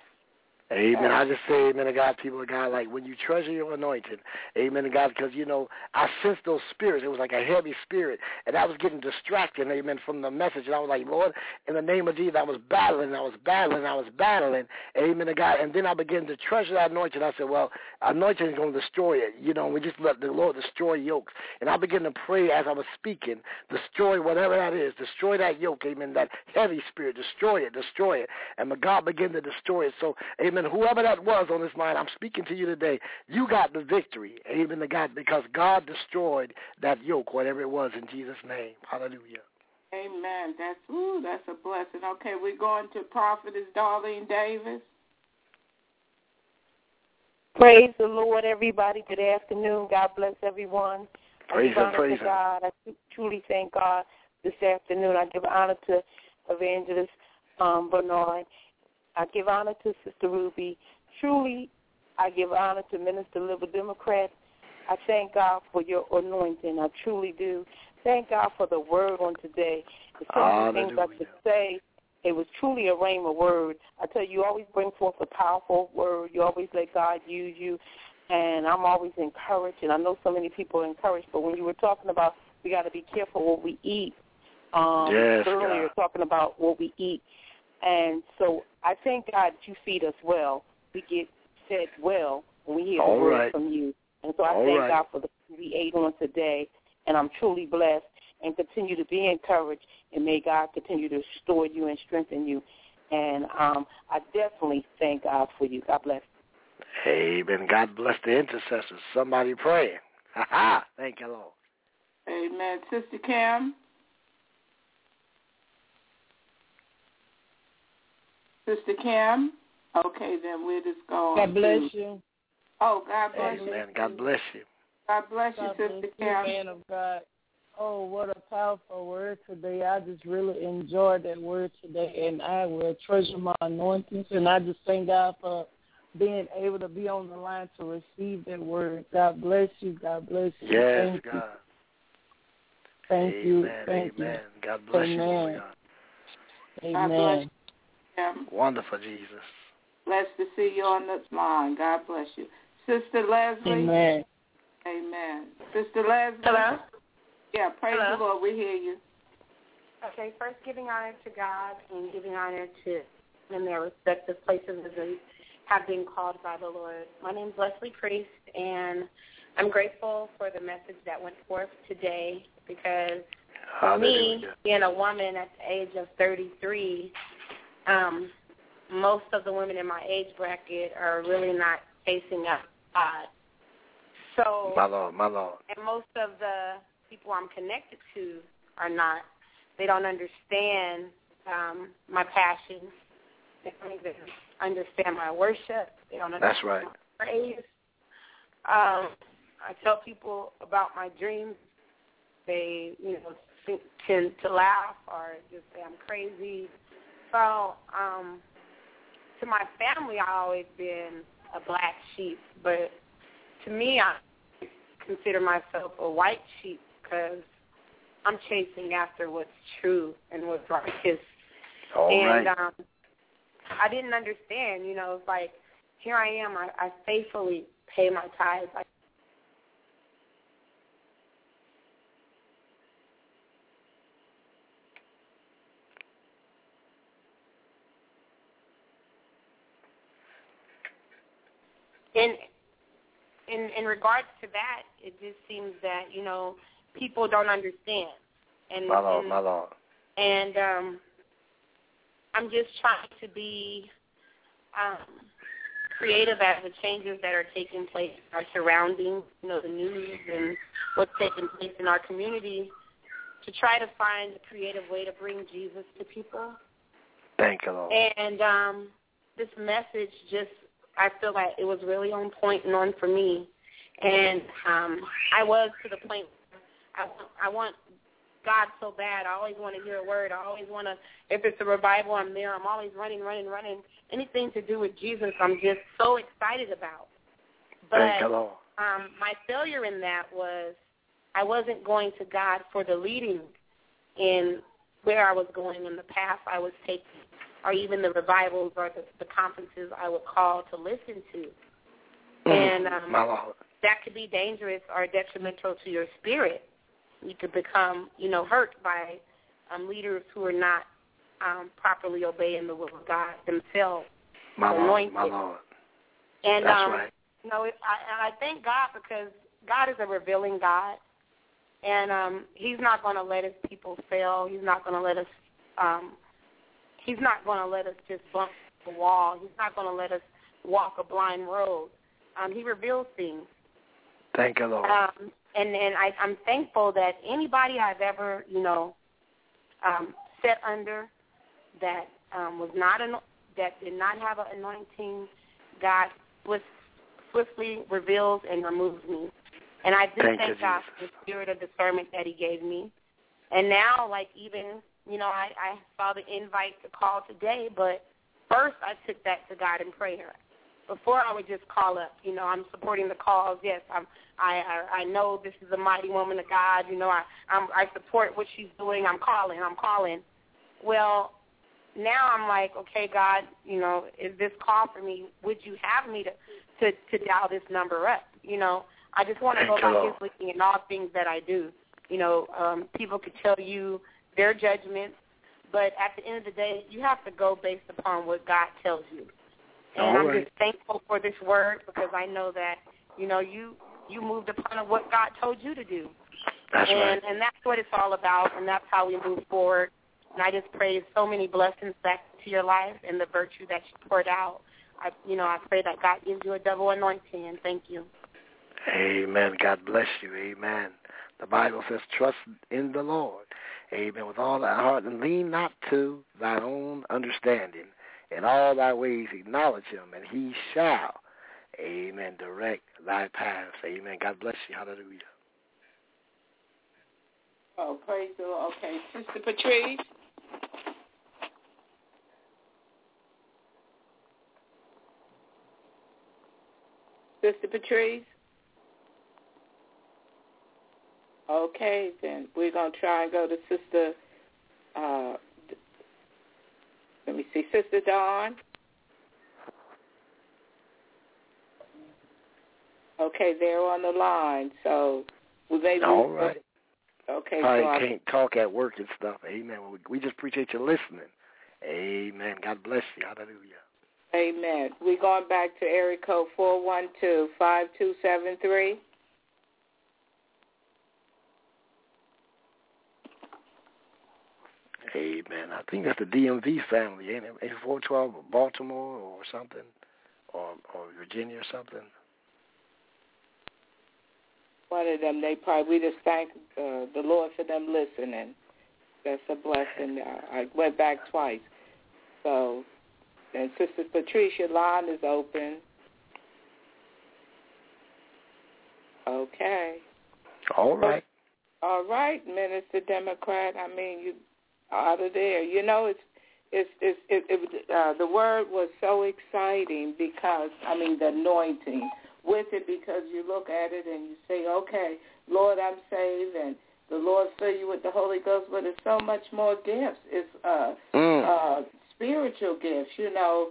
Amen. I just say, amen to God, people of God, like when you treasure your anointing, amen to God, because, I sensed those spirits. It was like a heavy spirit, and I was getting distracted, amen, from the message. And I was like, Lord, in the name of Jesus, I was battling, amen to God. And then I began to treasure that anointing. I said, well, anointing is going to destroy it. We just let the Lord destroy yokes. And I began to pray as I was speaking, destroy whatever that is, destroy that yoke, amen, that heavy spirit, destroy it. And God began to destroy it. So, amen, whoever that was on this line, I'm speaking to you today. You got the victory, amen to God, because God destroyed that yoke, whatever it was, in Jesus' name. Hallelujah. Amen. That's a blessing. Okay, we're going to Prophetess Darlene Davis. Praise the Lord, everybody. Good afternoon. God bless everyone. Praise Him. God. I truly thank God this afternoon. I give honor to Evangelist Bernard. I give honor to Sister Ruby. Truly, I give honor to Minister Liberal Democrat. I thank God for your anointing. I truly do. Thank God for the word on today. There's so many things I could say. It was truly a rhema word. I tell you, you always bring forth a powerful word. You always let God use you. And I'm always encouraged. And I know so many people are encouraged. But when you were talking about we got to be careful what we eat, earlier talking about what we eat. And so I thank God that you feed us well. We get fed well when we hear the word from you. And so I thank God for the food we ate on today. And I'm truly blessed and continue to be encouraged. And may God continue to restore you and strengthen you. And I definitely thank God for you. God bless. Amen. God bless the intercessors. Somebody praying. Thank you, Lord. Amen. Sister Cam. Sister Kim? Okay, then we'll just go on. God bless you. Oh, God bless you. Amen. God bless you. God bless you, Sister Kim. Man of God. Oh, what a powerful word today. I just really enjoyed that word today, and I will treasure my anointings. And I just thank God for being able to be on the line to receive that word. God bless you. God bless you. Yes, thank God. Thank you. Thank you. God you. bless you, God. Amen. Wonderful, Jesus. Blessed to see you on this line. God bless you. Sister Leslie. Amen. Amen. Sister Leslie. Hello? Yeah, praise the Lord. We hear you. Okay, first giving honor to God and giving honor to in their respective places as they have been called by the Lord. My name is Leslie Priest, and I'm grateful for the message that went forth today because Me, being a woman at the age of 33, most of the women in my age bracket are really not facing up God. So, my Lord. And most of the people I'm connected to are not. They don't understand my passions. They don't even understand my worship. They don't understand That's right. my praise. I tell people about my dreams. They, tend to laugh or just say I'm crazy. So, to my family, I've always been a black sheep, but to me, I consider myself a white sheep because I'm chasing after what's true and what's righteous. Right. I didn't understand, it's like, here I am, I faithfully pay my tithes. In regards to that, it just seems that, people don't understand. And, my Lord. And I'm just trying to be creative as the changes that are taking place in our surroundings, the news and what's taking place in our community, to try to find a creative way to bring Jesus to people. Thank you, Lord. And this message I feel like it was really on point and on for me. And I was to the point where I want God so bad. I always want to hear a word. I always want to, if it's a revival, I'm there. I'm always running. Anything to do with Jesus, I'm just so excited about. But Thank you, Lord. My failure in that was I wasn't going to God for the leading in where I was going in the path I was taking, or even the revivals or the conferences I would call to listen to. And that could be dangerous or detrimental to your spirit. You could become, hurt by leaders who are not properly obeying the will of God themselves. My Lord. And, that's right. I thank God because God is a revealing God. And he's not going to let his people fail. He's not going to let us just bump the wall. He's not going to let us walk a blind road. He reveals things. Thank you, Lord. And I'm thankful that anybody I've ever, set under that that did not have an anointing, God swiftly reveals and removes me. And I do thank God for the spirit of discernment that he gave me. And now, I saw the invite to call today, but first I took that to God in prayer. Before I would just call up, I'm supporting the cause. Yes, I know this is a mighty woman of God. I support what she's doing. I'm calling. Well, now I'm like, okay, God, is this call for me? Would you have me to dial this number up? I just want to go by his leading in all things that I do. People could tell you their judgments, but at the end of the day, you have to go based upon what God tells you. And I'm just thankful for this word because I know that, you moved upon what God told you to do. That's right. And that's what it's all about, and that's how we move forward. And I just pray so many blessings back to your life and the virtue that you poured out. I pray that God gives you a double anointing, and thank you. Amen. God bless you. Amen. The Bible says, trust in the Lord. Amen. With all thy heart, and lean not to thine own understanding. In all thy ways acknowledge him, and he shall, amen, direct thy paths. Amen. God bless you. Hallelujah. Oh, praise the Lord. Okay. Sister Patrice. Sister Patrice. Okay, then we're going to try and go to Sister, let me see, Sister Dawn. Okay, they're on the line, so we may be... All right. Okay, Probably can't talk at work and stuff. Amen. We just appreciate you listening. Amen. God bless you. Hallelujah. Amen. We're going back to area code 412-5273. Amen. I think that's the DMV family, ain't it? 8412 Baltimore or something, or Virginia or something. One of them, we just thank the Lord for them listening. That's a blessing. I went back twice. So, and Sister Patricia, line is open. Okay. All right. All right, Minister Democrat. I mean, you out of there. You know, the word was so exciting because, I mean, the anointing with it, because you look at it and you say, okay, Lord, I'm saved, and the Lord fill you with the Holy Ghost, but it's so much more gifts. It's spiritual gifts, you know,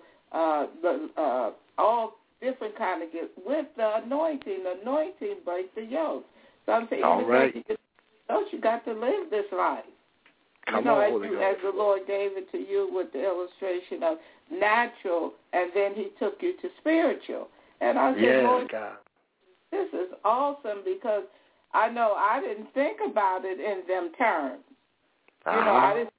all different kind of gifts with the anointing. The anointing breaks the yoke. So I'm saying, you got to live this life. Come on, as the Lord gave it to you with the illustration of natural, and then he took you to spiritual. And I said, Lord, God, this is awesome, because I know I didn't think about it in them terms. You know, I didn't.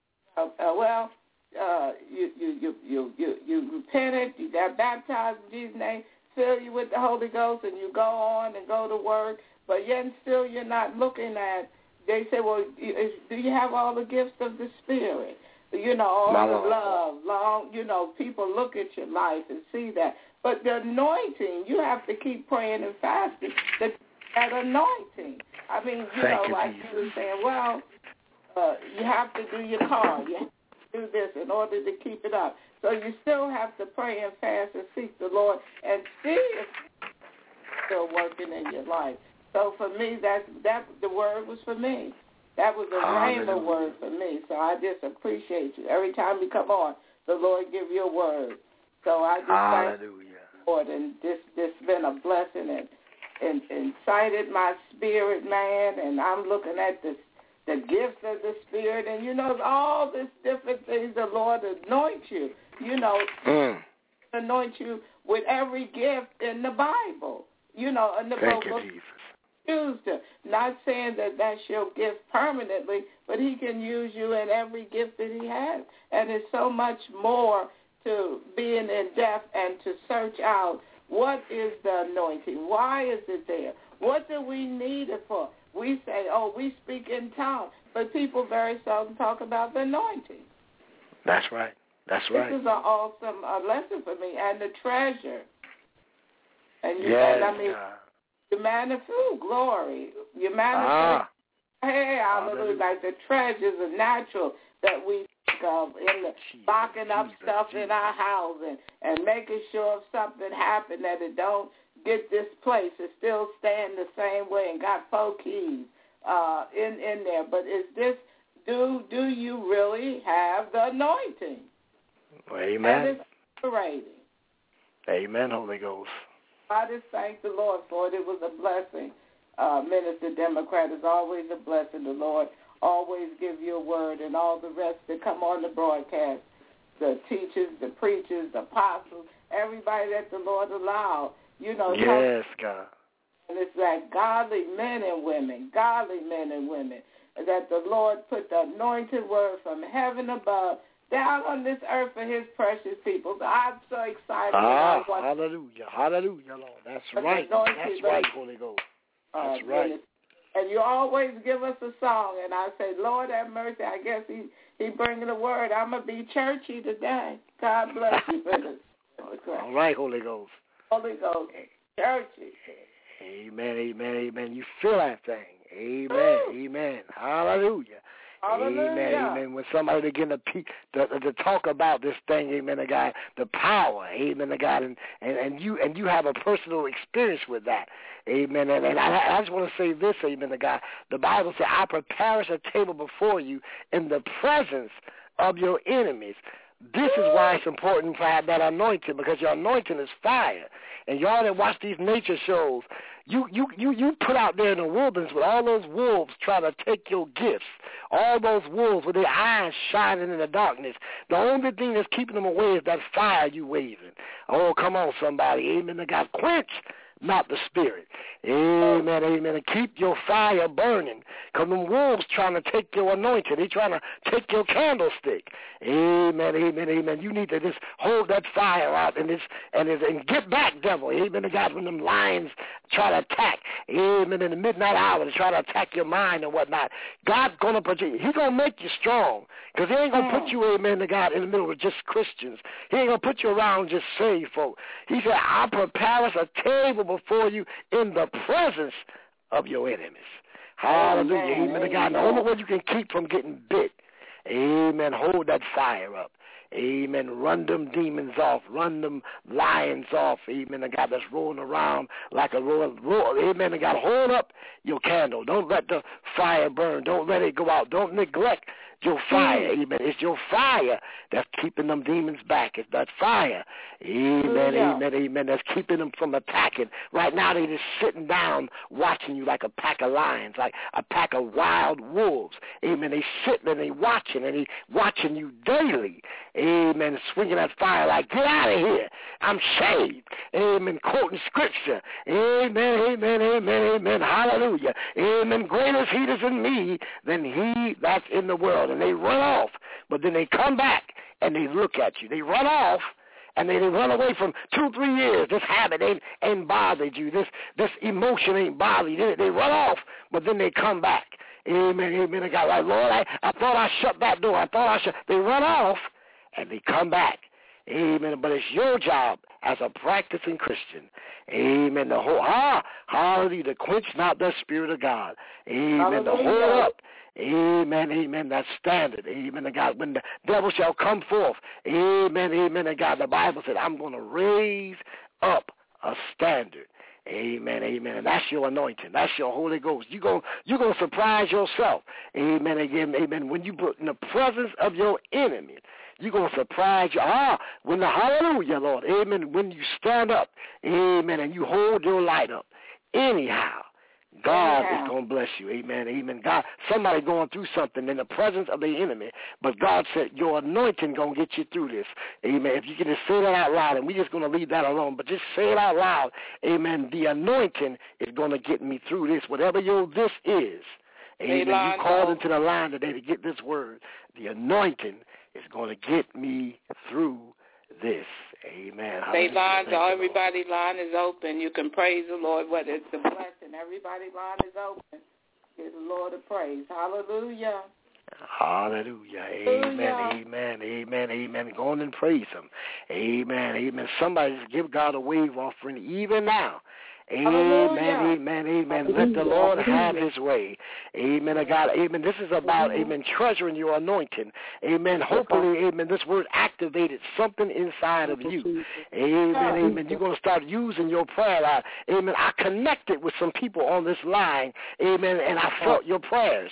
You repented, you got baptized in Jesus' name, fill you with the Holy Ghost, and you go on and go to work. But yet still, you're not looking at. They say, well, do you have all the gifts of the Spirit? You know, all the love, you know, people look at your life and see that. But the anointing, you have to keep praying and fasting. That anointing. I mean, you were saying, well, you have to do your car. You have to do this in order to keep it up. So you still have to pray and fast and seek the Lord and see if it's still working in your life. So for me, that the word was for me. That was a rhema word for me. So I just appreciate you. Every time you come on, the Lord give you a word. So I just thank the Lord, and this been a blessing and incited my spirit, man. And I'm looking at the gifts of the Spirit, and you know all these different things. The Lord anoints you. You know, anoint you with every gift in the Bible. You know, in the book. Used to. Not saying that that's your gift permanently, but he can use you in every gift that he has. And it's so much more to being in depth and to search out what is the anointing, why is it there, what do we need it for. We say, we speak in tongues, but people very seldom talk about the anointing. That's right. This is an awesome lesson for me, and the treasure. And you you manifest glory. You manifest, hey, hallelujah, like the treasures are natural that we think of in the locking up stuff in our house and making sure if something happened that it don't get displaced. It still stand the same way and got 4 keys in there. But is this, do you really have the anointing? Amen. And it's operating. Amen, Holy Ghost. I just thank the Lord for it. It was a blessing. Minister Democrat is always a blessing. The Lord always give you a word, and all the rest that come on the broadcast, the teachers, the preachers, the apostles, everybody that the Lord allowed, you know. Yes, God. And it's like godly men and women, that the Lord put the anointed word from heaven above down on this earth for his precious people. So I'm so excited. Hallelujah, Lord. That's right, Holy Ghost. That's right. And you always give us a song, and I say, Lord have mercy. I guess he bringing the word. I'm going to be churchy today. God bless you for this. All right, Holy Ghost. Holy Ghost, churchy. Amen. You feel that thing. Amen. Hallelujah. Amen. When somebody begin to talk about this thing, amen, to God, the power, amen, to God, and you have a personal experience with that, amen. And I just want to say this, amen, to God. The Bible says, I prepare a table before you in the presence of your enemies. This is why it's important to have that anointing, because your anointing is fire. And y'all that watch these nature shows, you put out there in the wilderness with all those wolves trying to take your gifts, all those wolves with their eyes shining in the darkness. The only thing that's keeping them away is that fire you waving. Oh, come on, somebody. Amen. To God, quench not the spirit. Amen, amen. And keep your fire burning, because them wolves trying to take your anointing. They trying to take your candlestick. Amen, amen, amen. You need to just hold that fire out and get back, devil. Amen to God, when them lions try to attack. Amen, in the midnight hour to try to attack your mind and whatnot. God's going to put you, he's going to make you strong, because he ain't going to put you, amen to God, in the middle of just Christians. He ain't going to put you around just saved folk. He said, I'll prepare us a table before you in the presence of your enemies. Hallelujah. Amen to God. The only way you can keep from getting bit, amen, hold that fire up. Amen. Run them demons off. Run them lions off. Amen. The God that's rolling around like a roar. Amen. The God, hold up your candle. Don't let the fire burn. Don't let it go out. Don't neglect your fire. Amen. It's your fire that's keeping them demons back. It's that fire. Amen. Amen. Amen. That's keeping them from attacking. Right now they're just sitting down watching you like a pack of lions, like a pack of wild wolves. Amen. They sitting and they watching you daily. Amen. Swinging that fire like, get out of here. I'm saved. Amen. Quoting scripture. Amen. Amen. Amen. Amen. Hallelujah. Amen. Greater is he that's in me than he that's in the world. And they run off, but then they come back and they look at you. They run off and they run away from 2-3 years. This habit ain't bothered you. This emotion ain't bothered you. They run off, but then they come back. Amen. Amen. God, like, Lord, I thought I shut that door. They run off and they come back. Amen. But it's your job as a practicing Christian. Amen. Hallelujah. To quench not the Spirit of God. Amen. To hold up. Amen, amen, that standard. Amen, to God. When the devil shall come forth. Amen, amen, to God. The Bible said, I'm going to raise up a standard. Amen, amen. And that's your anointing. That's your Holy Ghost. You're going to surprise yourself. Amen, again, amen. When you put in the presence of your enemy, you're going to surprise you. When the hallelujah, Lord, amen, when you stand up, amen, and you hold your light up, anyhow, God is going to bless you. Amen. Amen. God, somebody going through something in the presence of the enemy, but God said your anointing going to get you through this. Amen. If you can just say that out loud, and we're just going to leave that alone, but just say it out loud. Amen. The anointing is going to get me through this, whatever your this is. Amen. You called into the line today to get this word. The anointing is going to get me through this. Amen. Say lines, everybody's line is open. You can praise the Lord, whether it's a blessing. Everybody's line is open. Give the Lord a praise. Hallelujah. Hallelujah. Amen, amen, amen, amen. Go on and praise him. Amen, amen. Somebody just give God a wave offering even now. Amen, amen, amen. Let the Lord have his way. Amen, God. Amen. This is about, amen, treasuring your anointing. Amen. Hopefully, amen, this word activated something inside of you. Amen, amen. You're going to start using your prayer life. Amen. I connected with some people on this line. Amen. And I felt your prayers.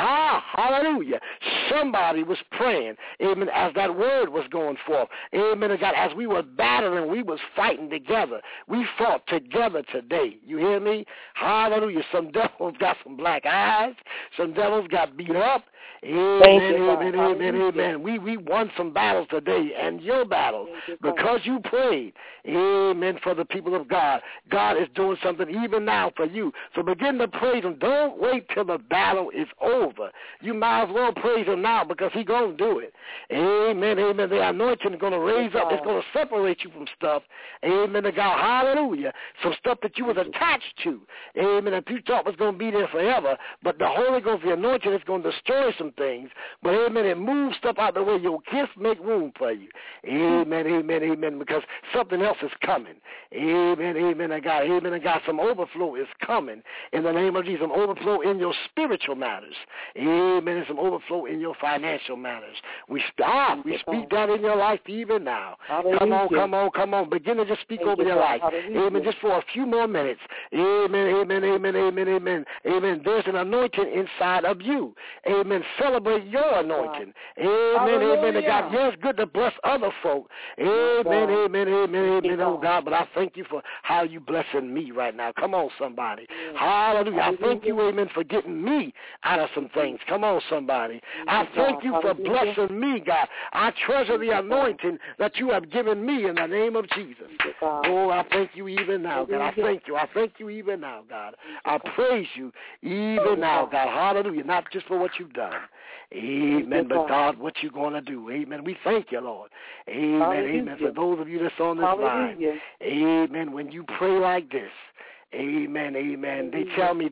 Hallelujah. Somebody was praying. Amen. As that word was going forth. Amen, God. As we were battling, we was fighting together. We fought together today. You hear me? Hallelujah. Some devils got some black eyes. Some devils got beat up. Amen, amen, amen, amen. We won some battles today, and your battles, because you prayed, amen, for the people of God. God is doing something even now for you. So begin to praise him. Don't wait till the battle is over. You might as well praise him now, because he's going to do it. Amen, amen. The anointing is going to raise up. It's going to separate you from stuff. Amen to God. Hallelujah. Some stuff that you was attached to. Amen. That you thought was going to be there forever. But the Holy Ghost, the anointing, is going to destroy some things. But amen, it moves stuff out the way. Your gifts make room for you. Amen, amen, amen. Because something else is coming. Amen, amen, to God. Amen, to God. Some overflow is coming. In the name of Jesus. Some overflow in your spiritual matters. Amen. And some overflow in your financial matters. We speak that in your life even now. Come on. Begin to just speak over your life. Amen. Just for a few more minutes. Amen, amen, amen, amen, amen. Amen. There's an anointing inside of you. Amen. amen, celebrate your anointing. Amen, amen, to God. Yes, good to bless other folk. Amen, amen, amen, amen, oh God, but I thank you for how you blessing me right now. Come on, somebody. Hallelujah. I thank you, amen, for getting me out of some things. Come on, somebody. I thank you for blessing me, God. I treasure the anointing that you have given me in the name of Jesus. Oh, I thank you even now, God. I thank you. I thank you even now, God. I praise you even now, God. Hallelujah. Not just for what you've done. Amen. But God, what you're going to do. Amen. We thank you, Lord. Amen. Amen. For those of you that's on this line. Amen. When you pray like this. Amen. Amen. They tell me,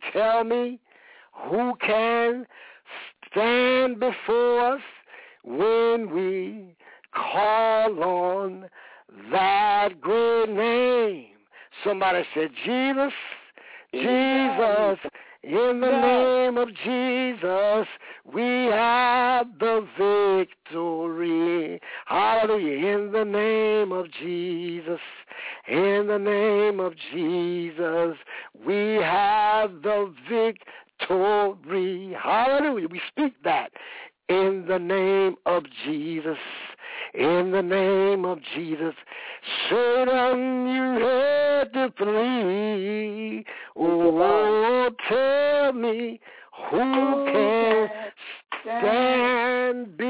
who can stand before us when we call on that great name? Somebody said, Jesus, Jesus, in the name of Jesus, we have the victory. Hallelujah. In the name of Jesus, in the name of Jesus, we have the victory. Hallelujah. We speak that. In the name of Jesus, in the name of Jesus, Satan, you had to flee. Oh, tell me who can stand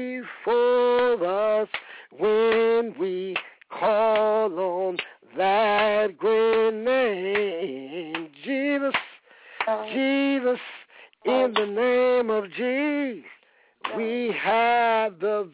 before us when we call on that great name. Jesus, Jesus, in the name of Jesus, we have the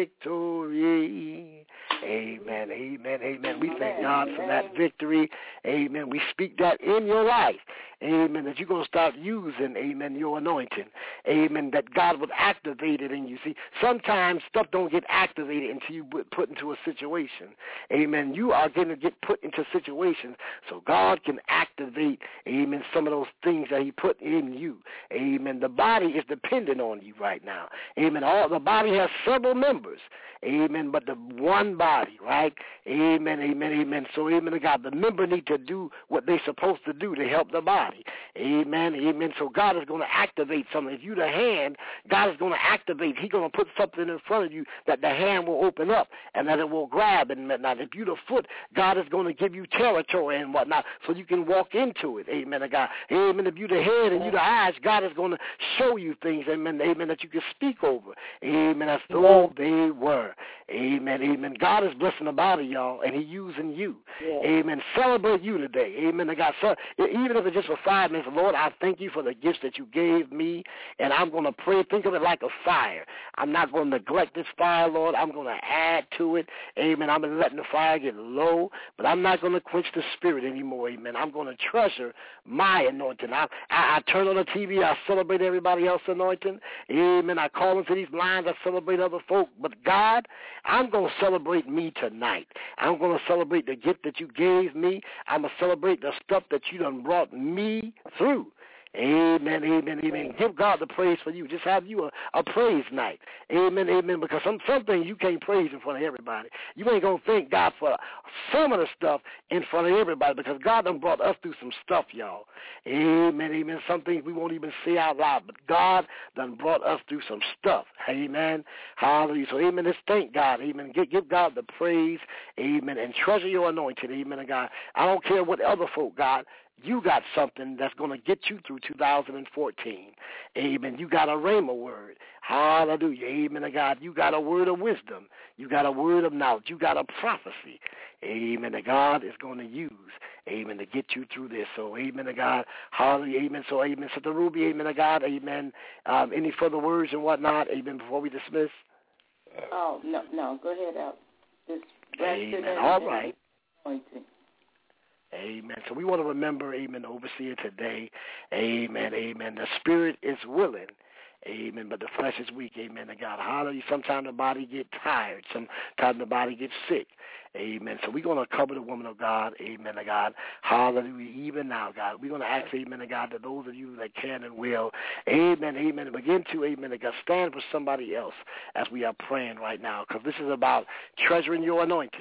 victory. Amen, amen, amen. We thank God for that victory. Amen. We speak that in your life. Amen. That you're going to start using, amen, your anointing. Amen. That God would activate it in you. See, sometimes stuff don't get activated until you put into a situation. Amen. You are going to get put into situations so God can activate, amen, some of those things that he put in you. Amen. The body is dependent on you right now. Amen. The body has several members. Amen. But the one body, right? Amen, amen, amen. So, amen to God. The member need to do what they're supposed to do to help the body. Amen, amen. So God is going to activate something. If you're the hand, God is going to activate. He's going to put something in front of you that the hand will open up and that it will grab and whatnot. If you're the foot, God is going to give you territory and whatnot so you can walk into it. Amen to God. Amen. If you're the head and you're the eyes, God is going to show you things. Amen, amen, that you can speak over. Amen. As though they were. Amen, amen. God is blessing the body, y'all, and he's using you. Amen. Celebrate you today. Amen to God. So, even if it's just for 5 minutes, Lord, I thank you for the gifts that you gave me, and I'm going to pray. Think of it like a fire. I'm not going to neglect this fire, Lord. I'm going to add to it. Amen. I'm letting the fire get low, but I'm not going to quench the spirit anymore. Amen. I'm going to treasure my anointing. I turn on the TV. I celebrate everybody else's anointing. Amen. I call into these lines. I celebrate other folk. But God, I'm going to celebrate me tonight. I'm going to celebrate the gift that you gave me. I'm going to celebrate the stuff that you done brought me through. Amen, amen, amen. Give God the praise for you. Just have you a praise night. Amen, amen. Because some things you can't praise in front of everybody. You ain't going to thank God for some of the stuff in front of everybody because God done brought us through some stuff, y'all. Amen, amen. Some things we won't even say out loud, but God done brought us through some stuff. Amen. Hallelujah. So, amen, let's thank God. Amen. Give God the praise. Amen. And treasure your anointing. Amen, God. I don't care what other folk got. You got something that's going to get you through 2014. Amen. You got a rhema word. Hallelujah. Amen to God. You got a word of wisdom. You got a word of knowledge. You got a prophecy. Amen to God is going to use. Amen to get you through this. So, amen to God. Hallelujah. Amen. So, amen. Sister Ruby, amen to God. Amen. Any further words and whatnot? Amen. Before we dismiss. Oh, no. Go ahead out. Amen. All right. Amen. So we want to remember, amen, the overseer today. Amen, amen. The spirit is willing. Amen. But the flesh is weak. Amen to God. Hallelujah. Sometimes the body gets tired. Sometimes the body gets sick. Amen. So we're going to cover the woman of God. Amen to God. Hallelujah. Even now, God. We're going to ask, amen to God, that those of you that can and will, amen, amen, begin to, amen to God, stand for somebody else as we are praying right now. Because this is about treasuring your anointing.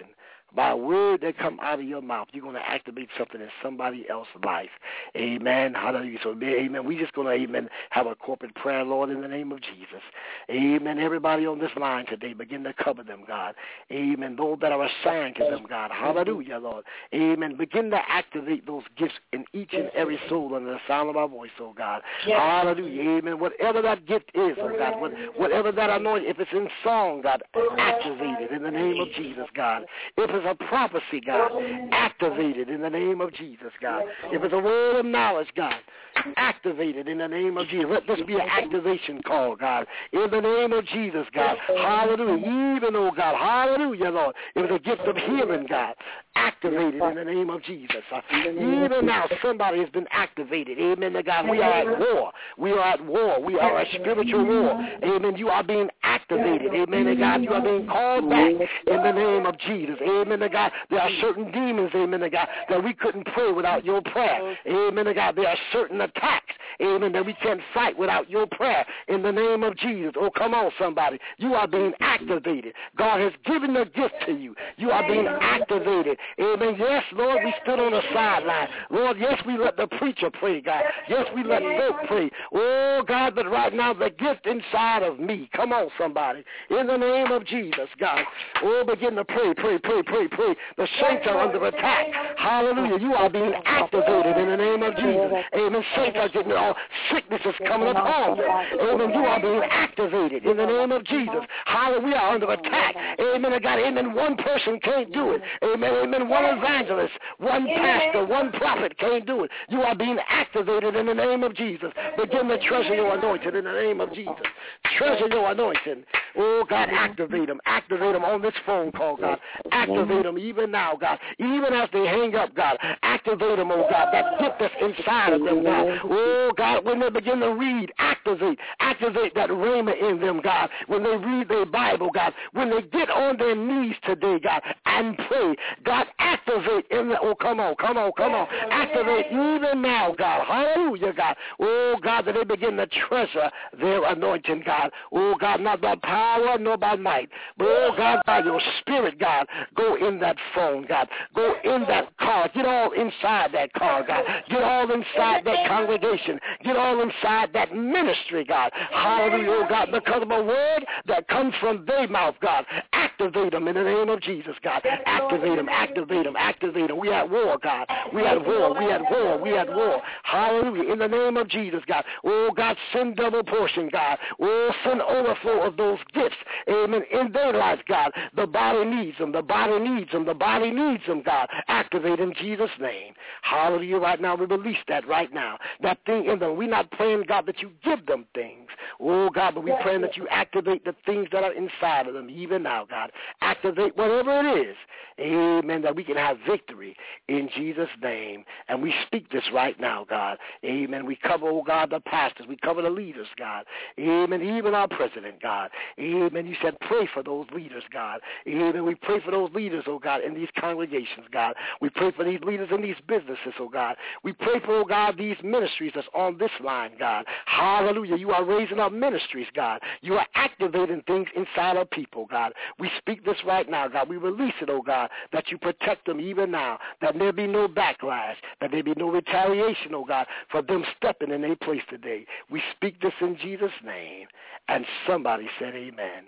by a word that come out of your mouth, you're going to activate something in somebody else's life. Amen. Hallelujah. So, amen. We're just going to, amen, have a corporate prayer, Lord, in the name of Jesus. Amen. Everybody on this line today, begin to cover them, God. Amen. Those that are assigned to them, God. Hallelujah, Lord. Amen. Begin to activate those gifts in each and every soul under the sound of our voice, oh God. Hallelujah. Amen. Whatever that gift is, oh God, whatever that anointing, if it's in song, God, activate it in the name of Jesus, God. If it's a prophecy, God, activate it in the name of Jesus, God. If it's a word of knowledge, God, activate it in the name of Jesus. Let this be an activation call, God, in the name of Jesus, God. Hallelujah. Even, oh God, hallelujah, Lord. If it's a gift of healing, God, activate it in the name of Jesus. Even now, somebody has been activated. Amen to God. We are at war. We are at war. We are at spiritual war. Amen. You are being activated. Amen to God. You are being called back in the name of Jesus. Amen to God. There are certain demons, amen to God, that we couldn't pray without your prayer. Amen to God. There are certain attacks, amen, that we can't fight without your prayer in the name of Jesus. Oh, come on, somebody. You are being activated. God has given a gift to you. You are being activated. Amen. Yes, Lord, we stood on the sideline. Lord, yes, we let the preacher pray, God. Yes, we let folk pray. Oh, God, but right now, the gift inside of me. Come on, somebody. In the name of Jesus, God. Oh, begin to pray, pray, pray, pray, pray. The saints are under attack. Hallelujah. You are being activated in the name of Jesus. Amen. Saints are getting all sickness is coming upon them. Amen. You are being activated in the name of Jesus. Hallelujah. We are under attack. Amen. God. Amen. One person can't do it. Amen. Amen. One evangelist, one pastor, one prophet can't do it. You are being activated in the name of Jesus. Begin to treasure your anointing in the name of Jesus. Treasure your anointing. Oh, God, activate them. Activate them on this phone call, God. Activate them even now, God. Even as they hang up, God. Activate them, oh, God. That gift that's inside of them, God. Oh, God, when they begin to read, activate that rhema in them, God. When they read their Bible, God. When they get on their knees today, God, and pray, God, activate in the, oh, come on. Activate even now, God. Hallelujah, God. Oh, God, that they begin to treasure their anointing, God. Oh, God, not by power nor by might, but, oh, God, by your spirit, God. Go in that phone, God. Go in that car. Get all inside that car, God. Get all inside that congregation. Get all inside that ministry, God. Hallelujah, oh, God, because of a word that comes from their mouth, God. Activate them in the name of Jesus, God. Activate them, activate them, activate them. We at war, God. We at war, we at war, we at war. Hallelujah, in the name of Jesus, God. Oh, God, send double portion, God. Oh, send overflow of those gifts, amen, in their lives, God. The body needs them, the body needs them, the body needs them, God. Activate in Jesus' name. Hallelujah, right now, we release that right now. That thing in them. We're not praying, God, that you give them things. Oh, God, but we're praying that you activate the things that are inside of them, even now, God. Activate whatever it is, amen, that we can have victory in Jesus' name. And we speak this right now, God. Amen. We cover, oh, God, the pastors. We cover the leaders, God. Amen. Even our president, God. Amen. You said pray for those leaders, God. Amen. We pray for those leaders, oh, God, in these congregations, God. We pray for these leaders in these businesses, oh, God. We pray for, oh, God, these ministries that's on this line, God. Hallelujah. You are raising up ministries, God. You are activating things inside of people, God. We speak this right now, God. We release it, oh, God, that you protect them even now, that there be no backlash, that there be no retaliation, oh, God, for them stepping in their place today. We speak this in Jesus' name, and somebody said amen.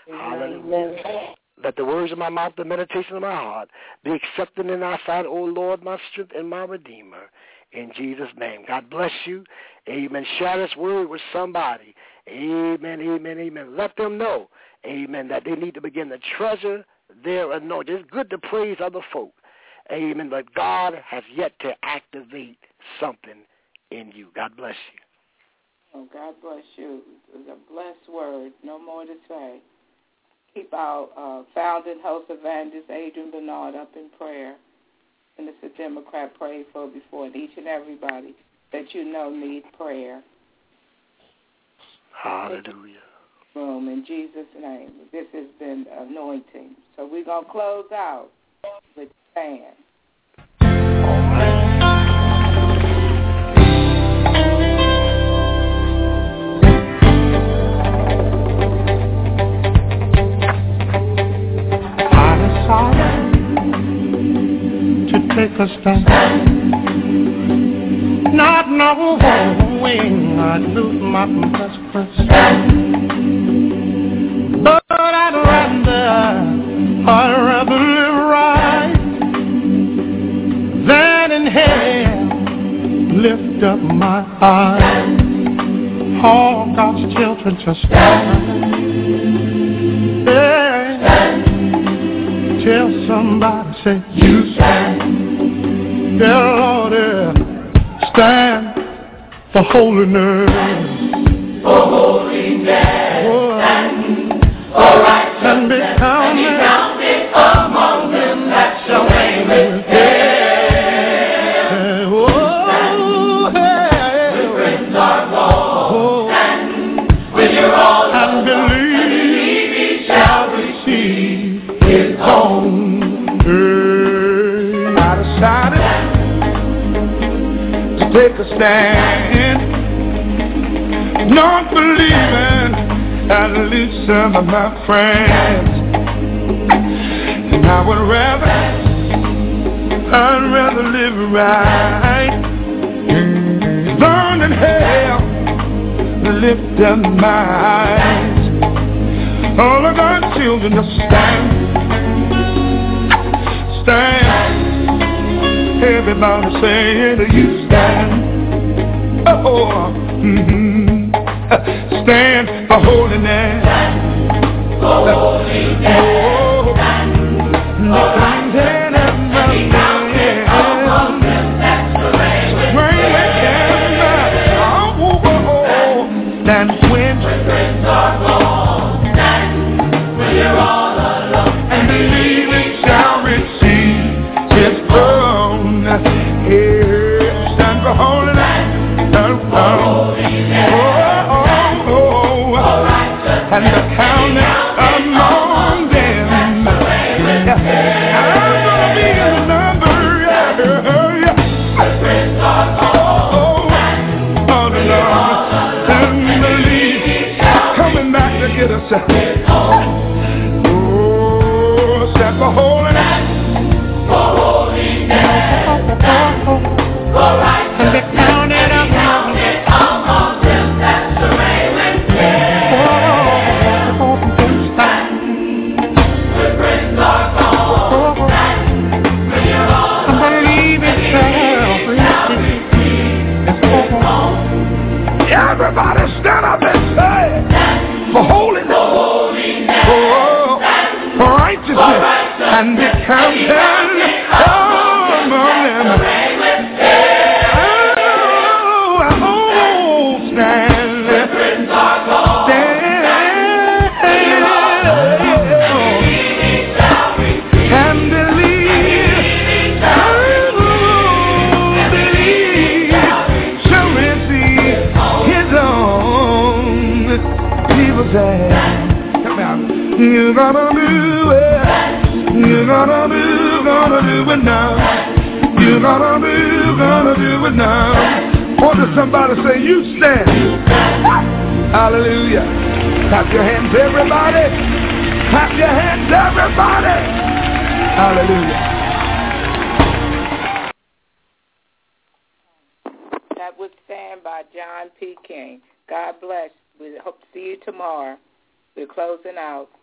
Hallelujah. Let the words of my mouth, the meditation of my heart, be accepted in thy sight, O Lord, my strength and my redeemer. In Jesus' name. God bless you. Amen. Share this word with somebody. Amen, amen, amen. Let them know, amen, that they need to begin to treasure their anointing. It's good to praise other folk. Amen. But God has yet to activate something in you. God bless you. Oh, God bless you. It was a blessed word. No more to say. Keep our founding host evangelist Adrian Bernard up in prayer. And it's a Democrat pray for before each and everybody that you know need prayer. Hallelujah. In Jesus' name. This has been anointing. So we're going to close out with stand. take a stand. Not knowing I'd lose my best friend. But I'd rather live right than in hell. Lift up my eyes. All God's children just stand. Yeah. Tell somebody, say, you stand. Yeah, Lord, yeah. Stand for holiness. For holiness. Oh. And for righteousness. And be counted among them that shall reign with Him. Take a stand, not believing, at least some of my friends. And I would rather live right, burn in hell, lift up my eyes. All of our children just stand. Everybody saying you stand. Oh, stand for holiness. For holiness. Oh, stand among them that's the reign with Him. And when friends are gone, stand when you're all alone. And believing shall receive His throne. Here, stand for holiness. And the counting among them. I'm gonna be in the number. Oh, the Lord, and believe coming back to get us. Oh, stand for holiness. For holiness. For righteousness. And be counted among them that's the reign with Him. Stand when friends are gone. Stand when you're all alone. Everybody stand up and say, for holiness. For holiness. For righteousness. And be counted among them. You're gonna do it. You're gonna do it now. You're gonna do it now. Or does somebody say, you stand? Hallelujah. Clap your hands, everybody. Clap your hands, everybody. Hallelujah. That was Stand by John P. King. God bless. We hope to see you tomorrow. We're closing out.